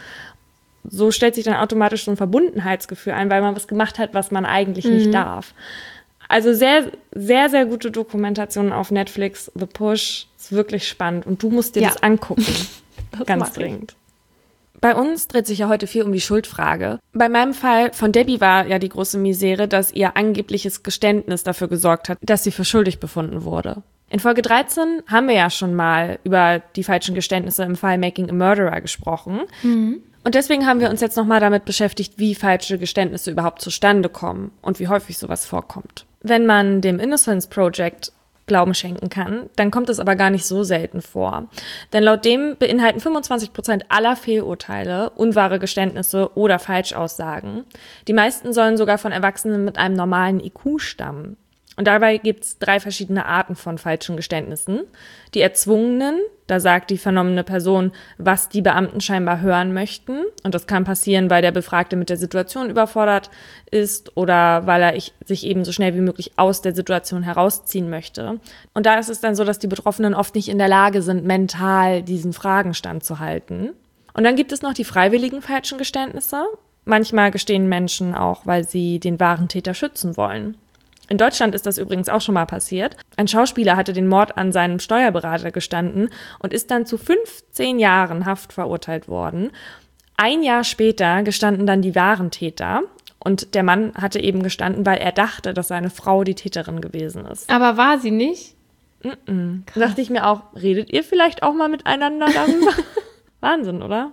So stellt sich dann automatisch so ein Verbundenheitsgefühl ein, weil man was gemacht hat, was man eigentlich nicht darf. Also sehr, sehr, sehr gute Dokumentation auf Netflix. The Push ist wirklich spannend und du musst dir das angucken. Das ganz dringend. Bei uns dreht sich ja heute viel um die Schuldfrage. Bei meinem Fall von Debbie war ja die große Misere, dass ihr angebliches Geständnis dafür gesorgt hat, dass sie für schuldig befunden wurde. In Folge 13 haben wir ja schon mal über die falschen Geständnisse im Fall Making a Murderer gesprochen. Und deswegen haben wir uns jetzt nochmal damit beschäftigt, wie falsche Geständnisse überhaupt zustande kommen und wie häufig sowas vorkommt. Wenn man dem Innocence Project Glauben schenken kann, dann kommt es aber gar nicht so selten vor. Denn laut dem beinhalten 25% aller Fehlurteile unwahre Geständnisse oder Falschaussagen. Die meisten sollen sogar von Erwachsenen mit einem normalen IQ stammen. Und dabei gibt es 3 verschiedene Arten von falschen Geständnissen. Die erzwungenen, da sagt die vernommene Person, was die Beamten scheinbar hören möchten. Und das kann passieren, weil der Befragte mit der Situation überfordert ist oder weil er sich eben so schnell wie möglich aus der Situation herausziehen möchte. Und da ist es dann so, dass die Betroffenen oft nicht in der Lage sind, mental diesen Fragen standzuhalten. Und dann gibt es noch die freiwilligen falschen Geständnisse. Manchmal gestehen Menschen auch, weil sie den wahren Täter schützen wollen. In Deutschland ist das übrigens auch schon mal passiert. Ein Schauspieler hatte den Mord an seinem Steuerberater gestanden und ist dann zu 15 Jahren Haft verurteilt worden. Ein Jahr später gestanden dann die wahren Täter. Und der Mann hatte eben gestanden, weil er dachte, dass seine Frau die Täterin gewesen ist. Aber war sie nicht? Da dachte ich mir auch, redet ihr vielleicht auch mal miteinander darüber? Wahnsinn, oder?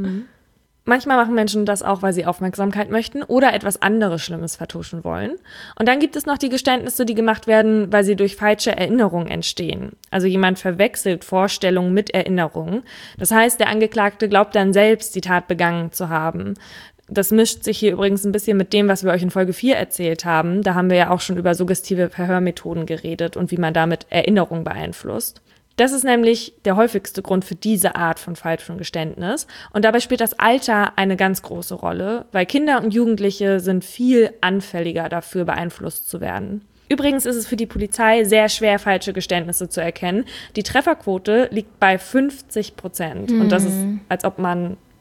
Manchmal machen Menschen das auch, weil sie Aufmerksamkeit möchten oder etwas anderes Schlimmes vertuschen wollen. Und dann gibt es noch die Geständnisse, die gemacht werden, weil sie durch falsche Erinnerungen entstehen. Also jemand verwechselt Vorstellungen mit Erinnerungen. Das heißt, der Angeklagte glaubt dann selbst, die Tat begangen zu haben. Das mischt sich hier übrigens ein bisschen mit dem, was wir euch in Folge 4 erzählt haben. Da haben wir ja auch schon über suggestive Verhörmethoden geredet und wie man damit Erinnerung beeinflusst. Das ist nämlich der häufigste Grund für diese Art von falschem Geständnis. Und dabei spielt das Alter eine ganz große Rolle, weil Kinder und Jugendliche sind viel anfälliger dafür, beeinflusst zu werden. Übrigens ist es für die Polizei sehr schwer, falsche Geständnisse zu erkennen. Die Trefferquote liegt bei 50%. Und das ist, als ob man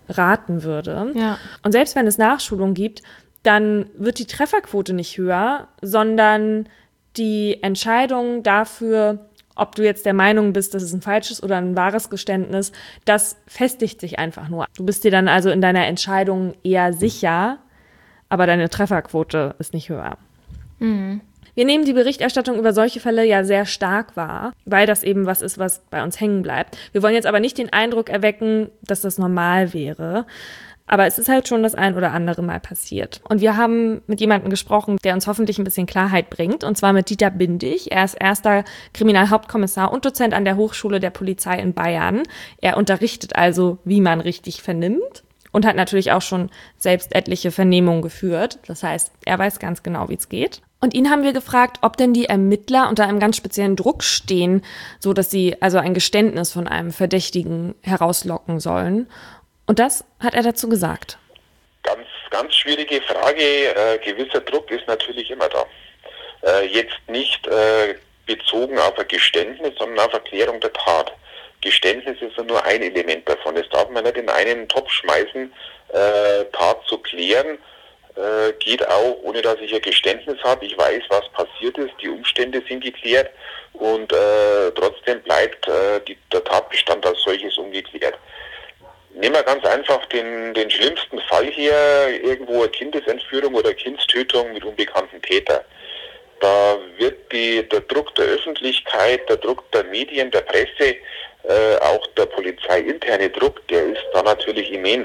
raten würde. Ja. Und selbst wenn es Nachschulung gibt, dann wird die Trefferquote nicht höher, sondern die Entscheidung dafür, ob du jetzt der Meinung bist, dass es ein falsches oder ein wahres Geständnis, das festigt sich einfach nur. Du bist dir dann also in deiner Entscheidung eher sicher, aber deine Trefferquote ist nicht höher. Mhm. Wir nehmen die Berichterstattung über solche Fälle ja sehr stark wahr, weil das eben was ist, was bei uns hängen bleibt. Wir wollen jetzt aber nicht den Eindruck erwecken, dass das normal wäre. Aber es ist halt schon das ein oder andere Mal passiert. Und wir haben mit jemandem gesprochen, der uns hoffentlich ein bisschen Klarheit bringt. Und zwar mit Dieter Bindig. Er ist erster Kriminalhauptkommissar und Dozent an der Hochschule der Polizei in Bayern. Er unterrichtet also, wie man richtig vernimmt. Und hat natürlich auch schon selbst etliche Vernehmungen geführt. Das heißt, er weiß ganz genau, wie es geht. Und ihn haben wir gefragt, ob denn die Ermittler unter einem ganz speziellen Druck stehen, so dass sie also ein Geständnis von einem Verdächtigen herauslocken sollen. Und das hat er dazu gesagt. Ganz schwierige Frage. Gewisser Druck ist natürlich immer da. Jetzt nicht bezogen auf ein Geständnis, sondern auf Erklärung der Tat. Geständnis ist ja nur ein Element davon. Das darf man nicht in einen Topf schmeißen. Tat zu klären geht auch, ohne dass ich ein Geständnis habe. Ich weiß, was passiert ist, die Umstände sind geklärt und trotzdem bleibt der Tatbestand als solches ungeklärt. Nehmen wir ganz einfach den schlimmsten Fall hier, irgendwo eine Kindesentführung oder Kindstötung mit unbekannten Tätern. Da wird der Druck der Öffentlichkeit, der Druck der Medien, der Presse, auch der polizeiinterne Druck, der ist da natürlich immens.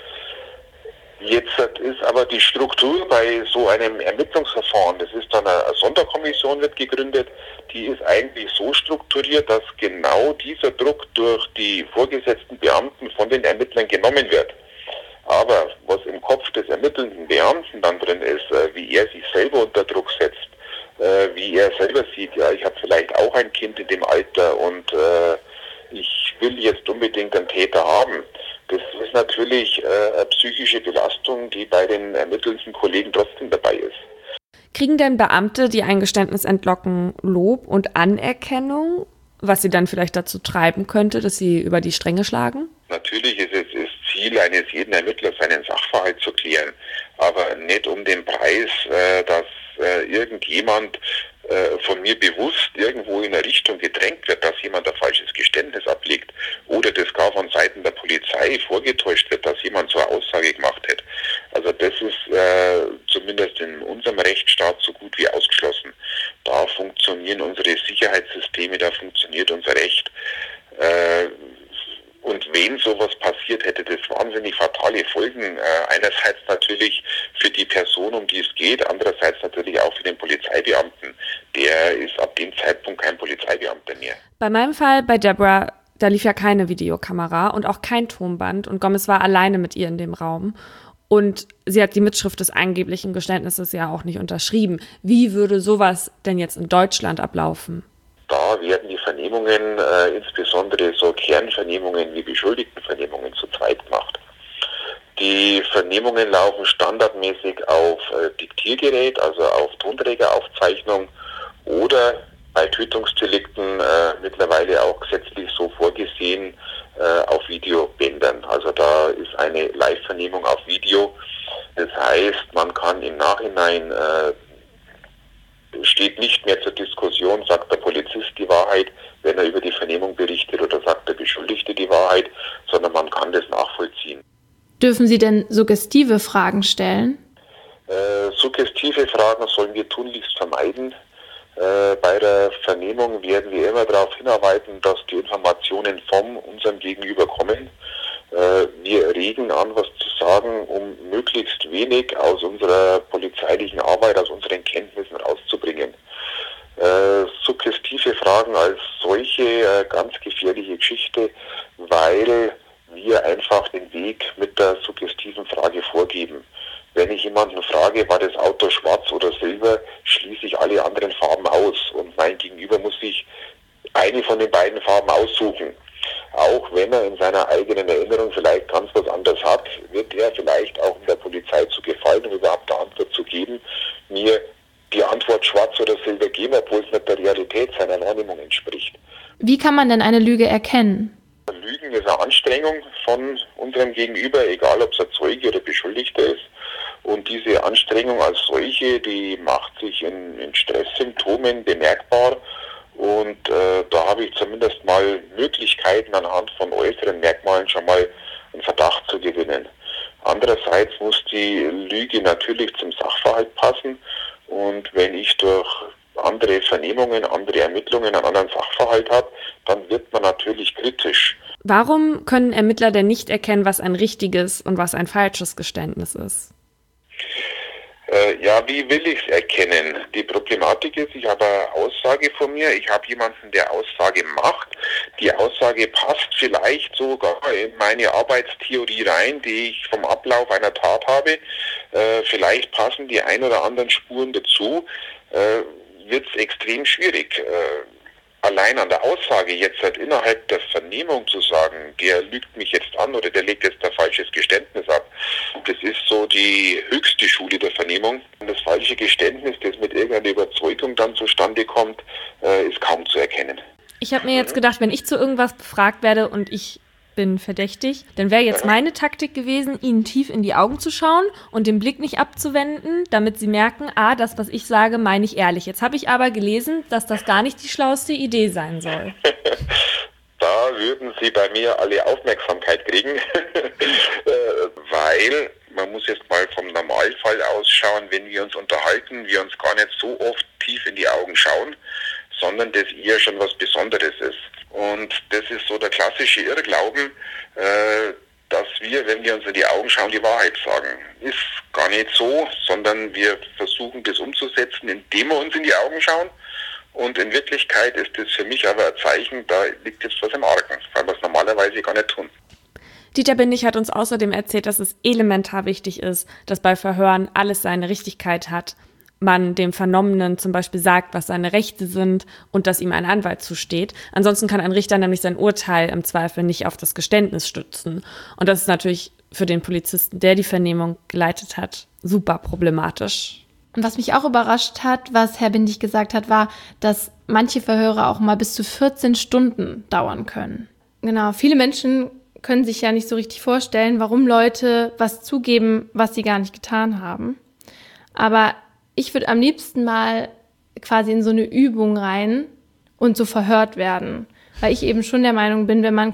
Jetzt ist aber die Struktur bei so einem Ermittlungsverfahren, das ist dann eine Sonderkommission wird gegründet, die ist eigentlich so strukturiert, dass genau dieser Druck durch die vorgesetzten Beamten von den Ermittlern genommen wird. Aber was im Kopf des ermittelnden Beamten dann drin ist, wie er sich selber unter Druck setzt, wie er selber sieht, ja, ich habe vielleicht auch ein Kind in dem Alter und ich will jetzt unbedingt einen Täter haben. Das ist natürlich eine psychische Belastung, die bei den ermittelnden Kollegen trotzdem dabei ist. Kriegen denn Beamte, die ein Geständnis entlocken, Lob und Anerkennung, was sie dann vielleicht dazu treiben könnte, dass sie über die Stränge schlagen? Natürlich ist es Ziel eines jeden Ermittlers, seinen Sachverhalt zu klären, aber nicht um den Preis, dass irgendjemand von mir bewusst irgendwo in eine Richtung gedrängt wird, dass jemand ein falsches Geständnis ablegt oder das gar von Seiten der Polizei vorgetäuscht wird, dass jemand so eine Aussage gemacht hat. Also das ist zumindest in unserem Rechtsstaat so gut wie ausgeschlossen. Da funktionieren unsere Sicherheitssysteme, da funktioniert unser Recht. Und wenn sowas passiert, hätte das wahnsinnig fatale Folgen. Einerseits natürlich für die Person, um die es geht, andererseits natürlich auch für den Polizeibeamten. Der ist ab dem Zeitpunkt kein Polizeibeamter mehr. Bei meinem Fall, bei Deborah, da lief ja keine Videokamera und auch kein Tonband und Gomez war alleine mit ihr in dem Raum. Und sie hat die Mitschrift des angeblichen Geständnisses ja auch nicht unterschrieben. Wie würde sowas denn jetzt in Deutschland ablaufen? Da werden die Vernehmungen, insbesondere so Kernvernehmungen wie Beschuldigtenvernehmungen, zu zweit gemacht. Die Vernehmungen laufen standardmäßig auf Diktiergerät, also auf Tonträgeraufzeichnung oder bei Tötungsdelikten mittlerweile auch gesetzlich so vorgesehen auf Videobändern. Also da ist eine Live-Vernehmung auf Video. Das heißt, man kann im Nachhinein steht nicht mehr zur Diskussion, sagt der Polizist die Wahrheit, wenn er über die Vernehmung berichtet, oder sagt der Beschuldigte die Wahrheit, sondern man kann das nachvollziehen. Dürfen Sie denn suggestive Fragen stellen? Suggestive Fragen sollen wir tunlichst vermeiden. Bei der Vernehmung werden wir immer darauf hinarbeiten, dass die Informationen von unserem Gegenüber kommen. Wir regen an, was zu sagen, um möglichst wenig aus unserer polizeilichen Arbeit, aus unseren Kenntnissen rauszubringen. Suggestive Fragen als solche, ganz gefährliche Geschichte, weil wir einfach den Weg mit der suggestiven Frage vorgeben. Wenn ich jemanden frage, war das Auto schwarz oder silber, schließe ich alle anderen Farben aus und mein Gegenüber muss sich eine von den beiden Farben aussuchen. Auch wenn er in seiner eigenen Erinnerung vielleicht ganz was anderes hat, wird er vielleicht auch in der Polizei zu gefallen, um überhaupt eine Antwort zu geben, mir die Antwort schwarz oder silber geben, obwohl es nicht der Realität seiner Wahrnehmung entspricht. Wie kann man denn eine Lüge erkennen? Lügen ist eine Anstrengung von unserem Gegenüber, egal ob es ein Zeuge oder Beschuldigter ist. Und diese Anstrengung als solche, die macht sich in Stresssymptomen bemerkbar. Und da habe ich zumindest mal Möglichkeiten, anhand von äußeren Merkmalen schon mal einen Verdacht zu gewinnen. Andererseits muss die Lüge natürlich zum Sachverhalt passen. Und wenn ich durch andere Vernehmungen, andere Ermittlungen einen anderen Sachverhalt habe, dann wird man natürlich kritisch. Warum können Ermittler denn nicht erkennen, was ein richtiges und was ein falsches Geständnis ist? Ja, wie will ich es erkennen? Die Problematik ist, ich habe eine Aussage von mir, ich habe jemanden, der Aussage macht. Die Aussage passt vielleicht sogar in meine Arbeitstheorie rein, die ich vom Ablauf einer Tat habe. Vielleicht passen die ein oder anderen Spuren dazu. Wird es extrem schwierig. Allein an der Aussage jetzt halt innerhalb der Vernehmung zu sagen, der lügt mich jetzt an oder der legt jetzt ein falsches Geständnis ab, das ist so die höchste Schule der Vernehmung. Und das falsche Geständnis, das mit irgendeiner Überzeugung dann zustande kommt, ist kaum zu erkennen. Ich habe mir jetzt gedacht, wenn ich zu irgendwas befragt werde und ich bin verdächtig, dann wäre jetzt meine Taktik gewesen, ihnen tief in die Augen zu schauen und den Blick nicht abzuwenden, damit sie merken, das, was ich sage, meine ich ehrlich. Jetzt habe ich aber gelesen, dass das gar nicht die schlauste Idee sein soll. Da würden Sie bei mir alle Aufmerksamkeit kriegen, weil man muss jetzt mal vom Normalfall ausschauen, wenn wir uns unterhalten, wir uns gar nicht so oft tief in die Augen schauen, sondern das eher schon was Besonderes ist. Und das ist so der klassische Irrglauben, dass wir, wenn wir uns in die Augen schauen, die Wahrheit sagen. Ist gar nicht so, sondern wir versuchen das umzusetzen, indem wir uns in die Augen schauen. Und in Wirklichkeit ist das für mich aber ein Zeichen, da liegt jetzt was im Argen, weil wir es normalerweise gar nicht tun. Dieter Bindig hat uns außerdem erzählt, dass es elementar wichtig ist, dass bei Verhören alles seine Richtigkeit hat. Man dem Vernommenen zum Beispiel sagt, was seine Rechte sind und dass ihm ein Anwalt zusteht. Ansonsten kann ein Richter nämlich sein Urteil im Zweifel nicht auf das Geständnis stützen. Und das ist natürlich für den Polizisten, der die Vernehmung geleitet hat, super problematisch. Und was mich auch überrascht hat, was Herr Bindig gesagt hat, war, dass manche Verhöre auch mal bis zu 14 Stunden dauern können. Genau, viele Menschen können sich ja nicht so richtig vorstellen, warum Leute was zugeben, was sie gar nicht getan haben. Aber ich würde am liebsten mal quasi in so eine Übung rein und so verhört werden. Weil ich eben schon der Meinung bin, wenn man,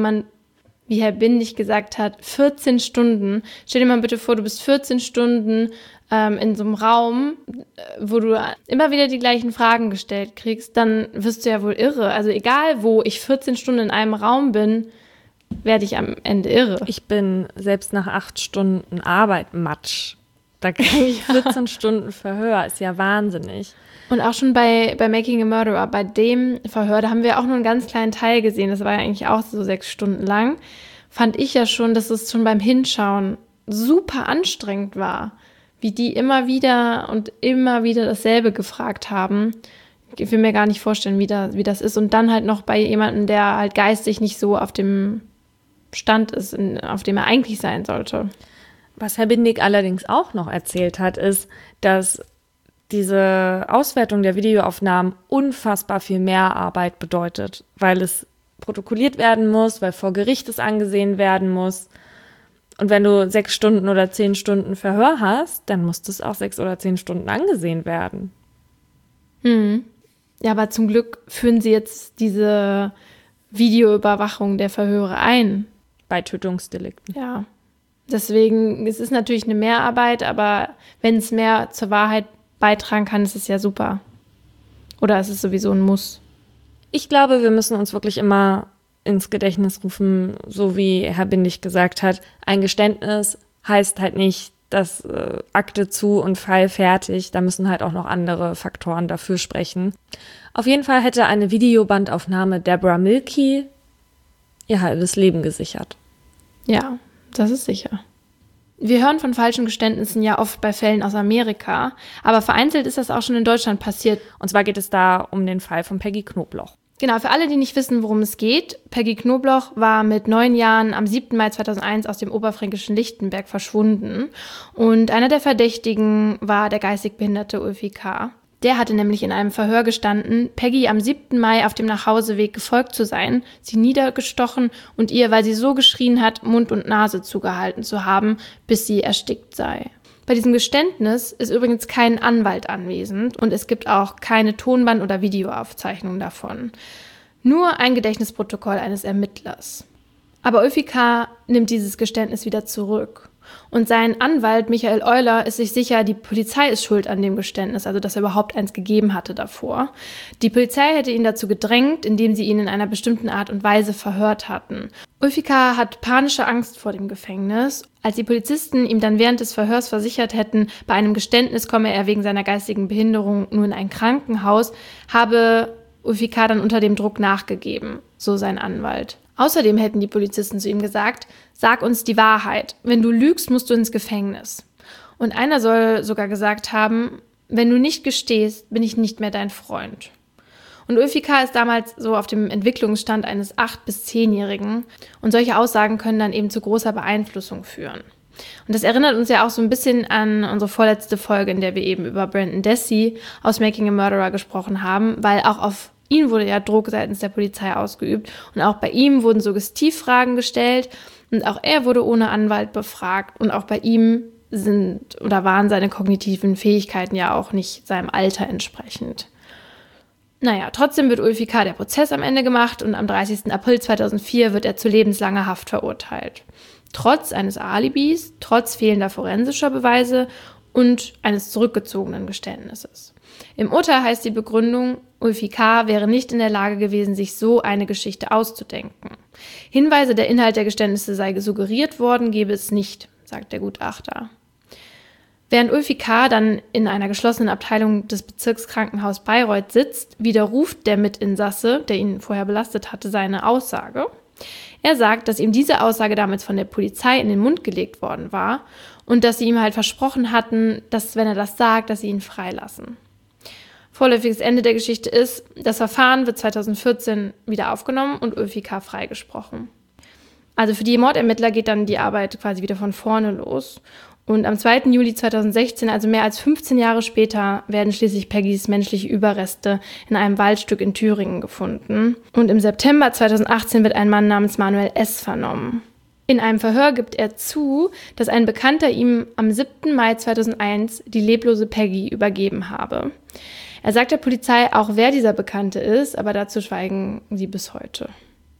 wie Herr Bindig gesagt hat, 14 Stunden, stell dir mal bitte vor, du bist 14 Stunden in so einem Raum, wo du immer wieder die gleichen Fragen gestellt kriegst, dann wirst du ja wohl irre. Also egal, wo ich 14 Stunden in einem Raum bin, werde ich am Ende irre. Ich bin selbst nach 8 Stunden Arbeit matsch. Da kriege ich 14 Stunden Verhör, ist ja wahnsinnig. Und auch schon bei Making a Murderer, bei dem Verhör, da haben wir auch nur einen ganz kleinen Teil gesehen, das war ja eigentlich auch so 6 Stunden lang, fand ich ja schon, dass es schon beim Hinschauen super anstrengend war, wie die immer wieder dasselbe gefragt haben. Ich will mir gar nicht vorstellen, wie das ist. Und dann halt noch bei jemandem, der halt geistig nicht so auf dem Stand ist, auf dem er eigentlich sein sollte. Was Herr Bindig allerdings auch noch erzählt hat, ist, dass diese Auswertung der Videoaufnahmen unfassbar viel mehr Arbeit bedeutet, weil es protokolliert werden muss, weil vor Gericht es angesehen werden muss. Und wenn du 6 Stunden oder 10 Stunden Verhör hast, dann muss das auch 6 oder 10 Stunden angesehen werden. Ja, aber zum Glück führen sie jetzt diese Videoüberwachung der Verhöre ein. Bei Tötungsdelikten. Ja. Deswegen, es ist natürlich eine Mehrarbeit, aber wenn es mehr zur Wahrheit beitragen kann, ist es ja super. Oder es ist sowieso ein Muss. Ich glaube, wir müssen uns wirklich immer ins Gedächtnis rufen, so wie Herr Bindig gesagt hat, ein Geständnis heißt halt nicht, dass Akte zu und Fall fertig, da müssen halt auch noch andere Faktoren dafür sprechen. Auf jeden Fall hätte eine Videobandaufnahme Deborah Milkey ihr halbes Leben gesichert. Ja, das ist sicher. Wir hören von falschen Geständnissen ja oft bei Fällen aus Amerika, aber vereinzelt ist das auch schon in Deutschland passiert. Und zwar geht es da um den Fall von Peggy Knobloch. Genau, für alle, die nicht wissen, worum es geht, Peggy Knobloch war mit 9 Jahren am 7. Mai 2001 aus dem oberfränkischen Lichtenberg verschwunden. Und einer der Verdächtigen war der geistig behinderte Ulfi K. Der hatte nämlich in einem Verhör gestanden, Peggy am 7. Mai auf dem Nachhauseweg gefolgt zu sein, sie niedergestochen und ihr, weil sie so geschrien hat, Mund und Nase zugehalten zu haben, bis sie erstickt sei. Bei diesem Geständnis ist übrigens kein Anwalt anwesend und es gibt auch keine Tonband- oder Videoaufzeichnung davon. Nur ein Gedächtnisprotokoll eines Ermittlers. Aber Ulfi K. nimmt dieses Geständnis wieder zurück. Und sein Anwalt Michael Euler ist sich sicher, die Polizei ist schuld an dem Geständnis, also dass er überhaupt eins gegeben hatte davor. Die Polizei hätte ihn dazu gedrängt, indem sie ihn in einer bestimmten Art und Weise verhört hatten. Ulfi K. hat panische Angst vor dem Gefängnis. Als die Polizisten ihm dann während des Verhörs versichert hätten, bei einem Geständnis komme er wegen seiner geistigen Behinderung nur in ein Krankenhaus, habe Ulfi K. dann unter dem Druck nachgegeben, so sein Anwalt. Außerdem hätten die Polizisten zu ihm gesagt, sag uns die Wahrheit. Wenn du lügst, musst du ins Gefängnis. Und einer soll sogar gesagt haben, wenn du nicht gestehst, bin ich nicht mehr dein Freund. Und Ulfi K. ist damals so auf dem Entwicklungsstand eines 8- bis 10-Jährigen. Und solche Aussagen können dann eben zu großer Beeinflussung führen. Und das erinnert uns ja auch so ein bisschen an unsere vorletzte Folge, in der wir eben über Brendan Dassey aus Making a Murderer gesprochen haben, weil auch auf ihn wurde ja Druck seitens der Polizei ausgeübt und auch bei ihm wurden Suggestivfragen gestellt und auch er wurde ohne Anwalt befragt und auch bei ihm waren seine kognitiven Fähigkeiten ja auch nicht seinem Alter entsprechend. Naja, trotzdem wird Ulfi K. der Prozess am Ende gemacht und am 30. April 2004 wird er zu lebenslanger Haft verurteilt. Trotz eines Alibis, trotz fehlender forensischer Beweise und eines zurückgezogenen Geständnisses. Im Urteil heißt die Begründung, Ulfi K. wäre nicht in der Lage gewesen, sich so eine Geschichte auszudenken. Hinweise, der Inhalt der Geständnisse sei suggeriert worden, gebe es nicht, sagt der Gutachter. Während Ulfi K. dann in einer geschlossenen Abteilung des Bezirkskrankenhauses Bayreuth sitzt, widerruft der Mitinsasse, der ihn vorher belastet hatte, seine Aussage. Er sagt, dass ihm diese Aussage damals von der Polizei in den Mund gelegt worden war und dass sie ihm halt versprochen hatten, dass, wenn er das sagt, dass sie ihn freilassen. Vorläufiges Ende der Geschichte ist, das Verfahren wird 2014 wieder aufgenommen und Ulfi K. freigesprochen. Also für die Mordermittler geht dann die Arbeit quasi wieder von vorne los. Und am 2. Juli 2016, also mehr als 15 Jahre später, werden schließlich Peggys menschliche Überreste in einem Waldstück in Thüringen gefunden. Und im September 2018 wird ein Mann namens Manuel S. vernommen. In einem Verhör gibt er zu, dass ein Bekannter ihm am 7. Mai 2001 die leblose Peggy übergeben habe. Er sagt der Polizei auch, wer dieser Bekannte ist, aber dazu schweigen sie bis heute.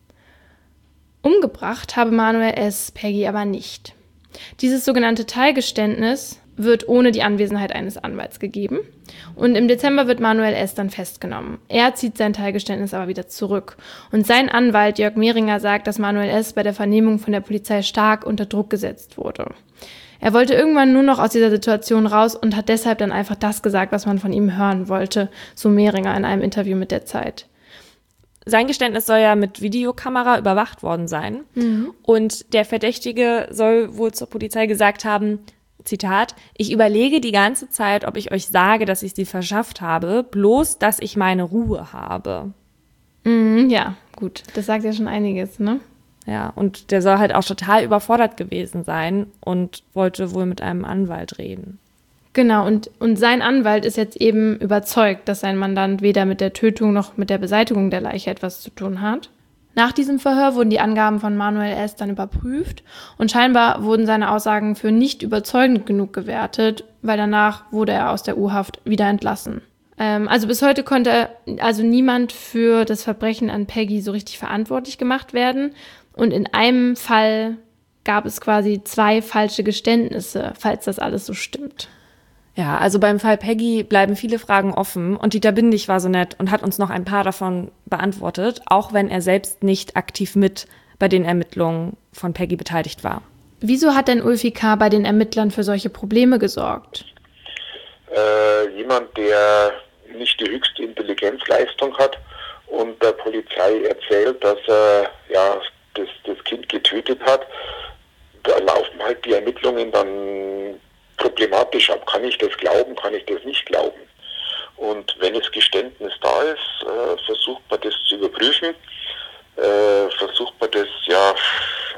Umgebracht habe Manuel S. Peggy aber nicht. Dieses sogenannte Teilgeständnis wird ohne die Anwesenheit eines Anwalts gegeben und im Dezember wird Manuel S. dann festgenommen. Er zieht sein Teilgeständnis aber wieder zurück und sein Anwalt Jörg Mehringer sagt, dass Manuel S. bei der Vernehmung von der Polizei stark unter Druck gesetzt wurde. Er wollte irgendwann nur noch aus dieser Situation raus und hat deshalb dann einfach das gesagt, was man von ihm hören wollte, so Mehringer in einem Interview mit der Zeit. Sein Geständnis soll ja mit Videokamera überwacht worden sein. Und der Verdächtige soll wohl zur Polizei gesagt haben, Zitat, ich überlege die ganze Zeit, ob ich euch sage, dass ich sie verschafft habe, bloß, dass ich meine Ruhe habe. Ja, gut, das sagt ja schon einiges, ne? Ja, und der soll halt auch total überfordert gewesen sein und wollte wohl mit einem Anwalt reden. Genau, und sein Anwalt ist jetzt eben überzeugt, dass sein Mandant weder mit der Tötung noch mit der Beseitigung der Leiche etwas zu tun hat. Nach diesem Verhör wurden die Angaben von Manuel S. dann überprüft und scheinbar wurden seine Aussagen für nicht überzeugend genug gewertet, weil danach wurde er aus der U-Haft wieder entlassen. Also bis heute konnte also niemand für das Verbrechen an Peggy so richtig verantwortlich gemacht werden und in einem Fall gab es quasi 2 falsche Geständnisse, falls das alles so stimmt. Ja, also beim Fall Peggy bleiben viele Fragen offen und Dieter Bindig war so nett und hat uns noch ein paar davon beantwortet, auch wenn er selbst nicht aktiv mit bei den Ermittlungen von Peggy beteiligt war. Wieso hat denn Ulfi K. bei den Ermittlern für solche Probleme gesorgt? Jemand, der nicht die höchste Intelligenzleistung hat und der Polizei erzählt, dass er das Kind getötet hat, da laufen halt die Ermittlungen dann problematisch ab. Kann ich das glauben, kann ich das nicht glauben? Und wenn das Geständnis da ist, versucht man das zu überprüfen, versucht man das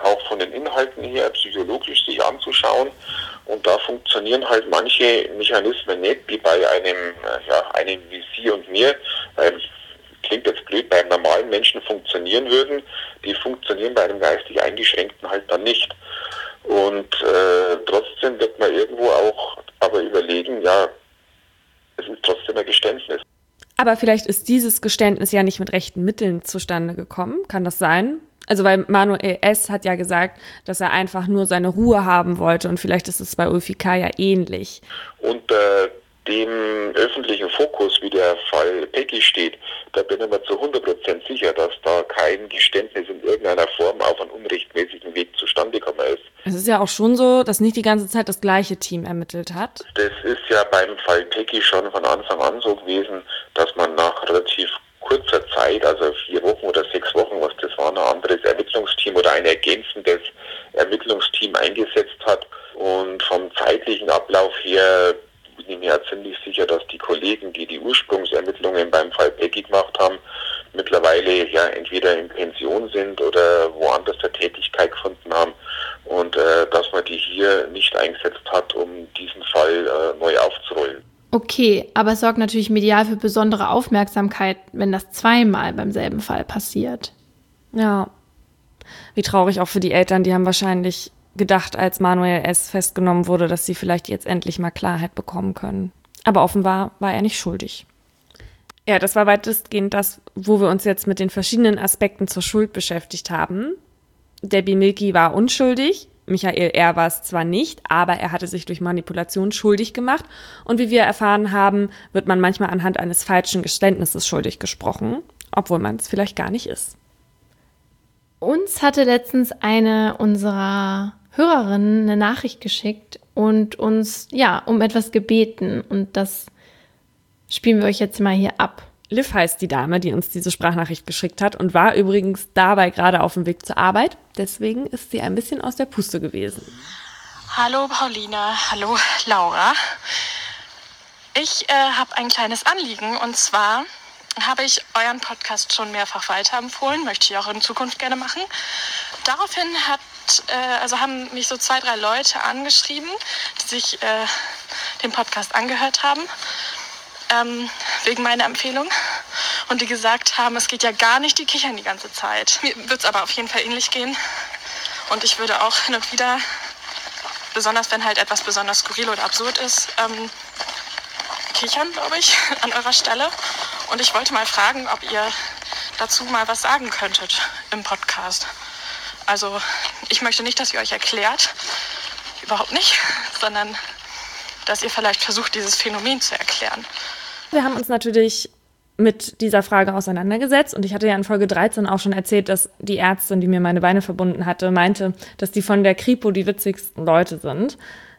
auch von den Inhalten her psychologisch sich anzuschauen. Und da funktionieren halt manche Mechanismen nicht, wie bei einem wie Sie und mir, klingt jetzt blöd, bei einem normalen Menschen funktionieren würden. Die funktionieren bei einem geistig Eingeschränkten halt dann nicht. Und trotzdem wird man irgendwo auch aber überlegen, ja, es ist trotzdem ein Geständnis. Aber vielleicht ist dieses Geständnis ja nicht mit rechten Mitteln zustande gekommen. Kann das sein? Also weil Manuel S. hat ja gesagt, dass er einfach nur seine Ruhe haben wollte und vielleicht ist es bei Ulfi K. ja ähnlich. Unter dem öffentlichen Fokus, wie der Fall Peggy steht, da bin ich mir zu 100% sicher, dass da kein Geständnis in irgendeiner Form auf einen unrechtmäßigen Weg zustande gekommen ist. Es ist ja auch schon so, dass nicht die ganze Zeit das gleiche Team ermittelt hat. Das ist ja beim Fall Peggy schon von Anfang an so gewesen, dass man nach relativ kurzer Zeit, also 4 Wochen oder 6 Wochen, was das war, ein anderes Ermittlungsteam oder ein ergänzendes Ermittlungsteam eingesetzt hat. Und vom zeitlichen Ablauf her bin ich mir ja ziemlich sicher, dass die Kollegen, die die Ursprungsermittlungen beim Fall Peggy gemacht haben, mittlerweile ja entweder in Pension sind oder woanders der Tätigkeit gefunden haben und dass man die hier nicht eingesetzt hat, um diesen Fall neu aufzurollen. Okay, aber es sorgt natürlich medial für besondere Aufmerksamkeit, wenn das zweimal beim selben Fall passiert. Ja, wie traurig auch für die Eltern, die haben wahrscheinlich gedacht, als Manuel S. festgenommen wurde, dass sie vielleicht jetzt endlich mal Klarheit bekommen können. Aber offenbar war er nicht schuldig. Ja, das war weitestgehend das, wo wir uns jetzt mit den verschiedenen Aspekten zur Schuld beschäftigt haben. Debbie Milky war unschuldig, Michael R. war es zwar nicht, aber er hatte sich durch Manipulation schuldig gemacht. Und wie wir erfahren haben, wird man manchmal anhand eines falschen Geständnisses schuldig gesprochen, obwohl man es vielleicht gar nicht ist. Uns hatte letztens eine unserer Hörerinnen eine Nachricht geschickt und uns um etwas gebeten. Und das spielen wir euch jetzt mal hier ab. Liv heißt die Dame, die uns diese Sprachnachricht geschickt hat und war übrigens dabei gerade auf dem Weg zur Arbeit. Deswegen ist sie ein bisschen aus der Puste gewesen. Hallo Paulina, hallo Laura. Ich habe ein kleines Anliegen und zwar habe ich euren Podcast schon mehrfach weiterempfohlen, möchte ich auch in Zukunft gerne machen. Daraufhin haben mich so 2, 3 Leute angeschrieben, die sich den Podcast angehört haben. Wegen meiner Empfehlung und die gesagt haben, es geht ja gar nicht, die kichern die ganze Zeit. Mir wird es aber auf jeden Fall ähnlich gehen und ich würde auch hin und wieder, besonders wenn halt etwas besonders skurril oder absurd ist, kichern, glaube ich, an eurer Stelle. Und ich wollte mal fragen, ob ihr dazu mal was sagen könntet im Podcast. Also ich möchte nicht, dass ihr euch erklärt, überhaupt nicht, sondern dass ihr vielleicht versucht, dieses Phänomen zu erklären. Wir haben uns natürlich mit dieser Frage auseinandergesetzt und ich hatte ja in Folge 13 auch schon erzählt, dass die Ärztin, die mir meine Beine verbunden hatte, meinte, dass die von der Kripo die witzigsten Leute sind,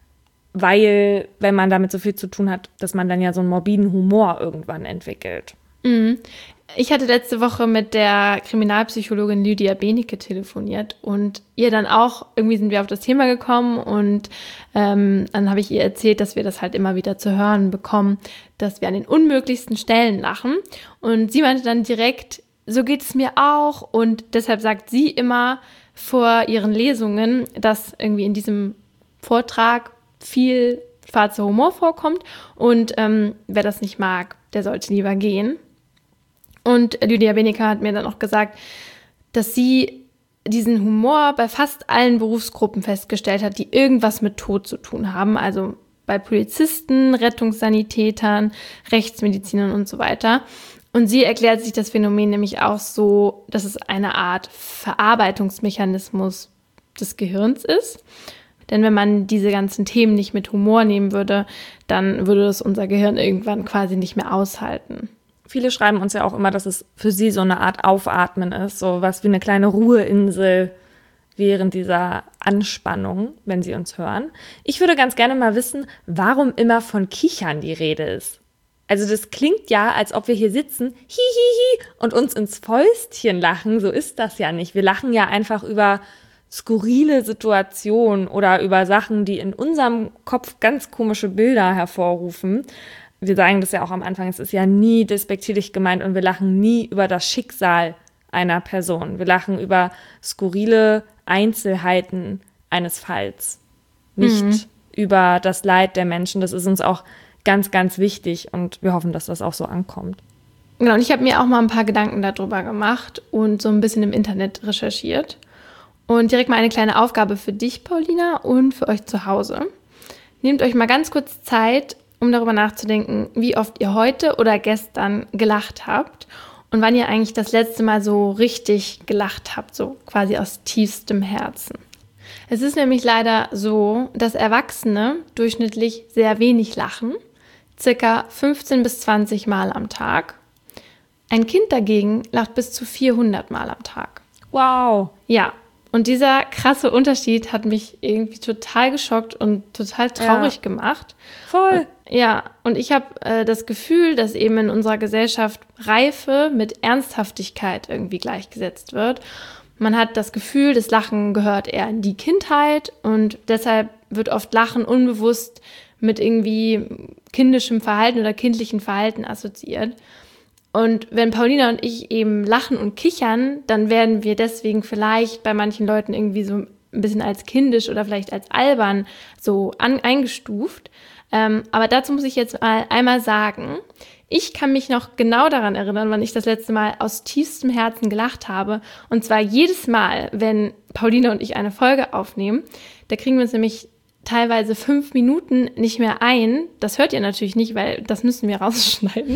weil, wenn man damit so viel zu tun hat, dass man dann ja so einen morbiden Humor irgendwann entwickelt. Mhm. Ich hatte letzte Woche mit der Kriminalpsychologin Lydia Benecke telefoniert und ihr dann auch, irgendwie sind wir auf das Thema gekommen und dann habe ich ihr erzählt, dass wir das halt immer wieder zu hören bekommen, dass wir an den unmöglichsten Stellen lachen und sie meinte dann direkt, so geht es mir auch und deshalb sagt sie immer vor ihren Lesungen, dass irgendwie in diesem Vortrag viel schwarzer Humor vorkommt und wer das nicht mag, der sollte lieber gehen. Und Lydia Benecke hat mir dann auch gesagt, dass sie diesen Humor bei fast allen Berufsgruppen festgestellt hat, die irgendwas mit Tod zu tun haben. Also bei Polizisten, Rettungssanitätern, Rechtsmedizinern und so weiter. Und sie erklärt sich das Phänomen nämlich auch so, dass es eine Art Verarbeitungsmechanismus des Gehirns ist. Denn wenn man diese ganzen Themen nicht mit Humor nehmen würde, dann würde es unser Gehirn irgendwann quasi nicht mehr aushalten. Viele schreiben uns ja auch immer, dass es für sie so eine Art Aufatmen ist, so was wie eine kleine Ruheinsel während dieser Anspannung, wenn sie uns hören. Ich würde ganz gerne mal wissen, warum immer von Kichern die Rede ist. Also das klingt ja, als ob wir hier sitzen, hihihi, und uns ins Fäustchen lachen. So ist das ja nicht. Wir lachen ja einfach über skurrile Situationen oder über Sachen, die in unserem Kopf ganz komische Bilder hervorrufen. Wir sagen das ja auch am Anfang, es ist ja nie despektierlich gemeint und wir lachen nie über das Schicksal einer Person. Wir lachen über skurrile Einzelheiten eines Falls, nicht über das Leid der Menschen. Das ist uns auch ganz, ganz wichtig und wir hoffen, dass das auch so ankommt. Genau, und ich habe mir auch mal ein paar Gedanken darüber gemacht und so ein bisschen im Internet recherchiert. Und direkt mal eine kleine Aufgabe für dich, Paulina, und für euch zu Hause. Nehmt euch mal ganz kurz Zeit, um darüber nachzudenken, wie oft ihr heute oder gestern gelacht habt und wann ihr eigentlich das letzte Mal so richtig gelacht habt, so quasi aus tiefstem Herzen. Es ist nämlich leider so, dass Erwachsene durchschnittlich sehr wenig lachen, circa 15 bis 20 Mal am Tag. Ein Kind dagegen lacht bis zu 400 Mal am Tag. Wow. Ja, und dieser krasse Unterschied hat mich irgendwie total geschockt und total traurig gemacht. Voll. Und ich habe das Gefühl, dass eben in unserer Gesellschaft Reife mit Ernsthaftigkeit irgendwie gleichgesetzt wird. Man hat das Gefühl, das Lachen gehört eher in die Kindheit und deshalb wird oft Lachen unbewusst mit irgendwie kindischem Verhalten oder kindlichem Verhalten assoziiert. Und wenn Paulina und ich eben lachen und kichern, dann werden wir deswegen vielleicht bei manchen Leuten irgendwie so ein bisschen als kindisch oder vielleicht als albern so eingestuft. Aber dazu muss ich jetzt mal einmal sagen, ich kann mich noch genau daran erinnern, wann ich das letzte Mal aus tiefstem Herzen gelacht habe. Und zwar jedes Mal, wenn Paulina und ich eine Folge aufnehmen. Da kriegen wir uns nämlich teilweise 5 Minuten nicht mehr ein. Das hört ihr natürlich nicht, weil das müssen wir rausschneiden.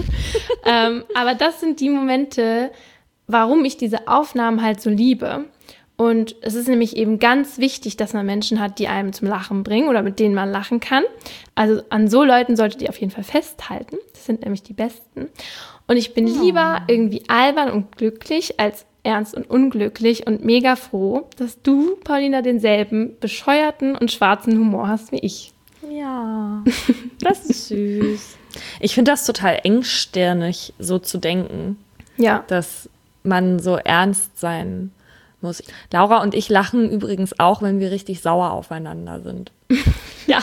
Aber das sind die Momente, warum ich diese Aufnahmen halt so liebe. Und es ist nämlich eben ganz wichtig, dass man Menschen hat, die einem zum Lachen bringen oder mit denen man lachen kann. Also an so Leuten solltet ihr auf jeden Fall festhalten. Das sind nämlich die Besten. Und ich bin lieber irgendwie albern und glücklich als ernst und unglücklich und mega froh, dass du, Paulina, denselben bescheuerten und schwarzen Humor hast wie ich. Ja, das ist süß. Ich finde das total engstirnig, so zu denken, dass man so ernst sein muss. Laura und ich lachen übrigens auch, wenn wir richtig sauer aufeinander sind. Ja.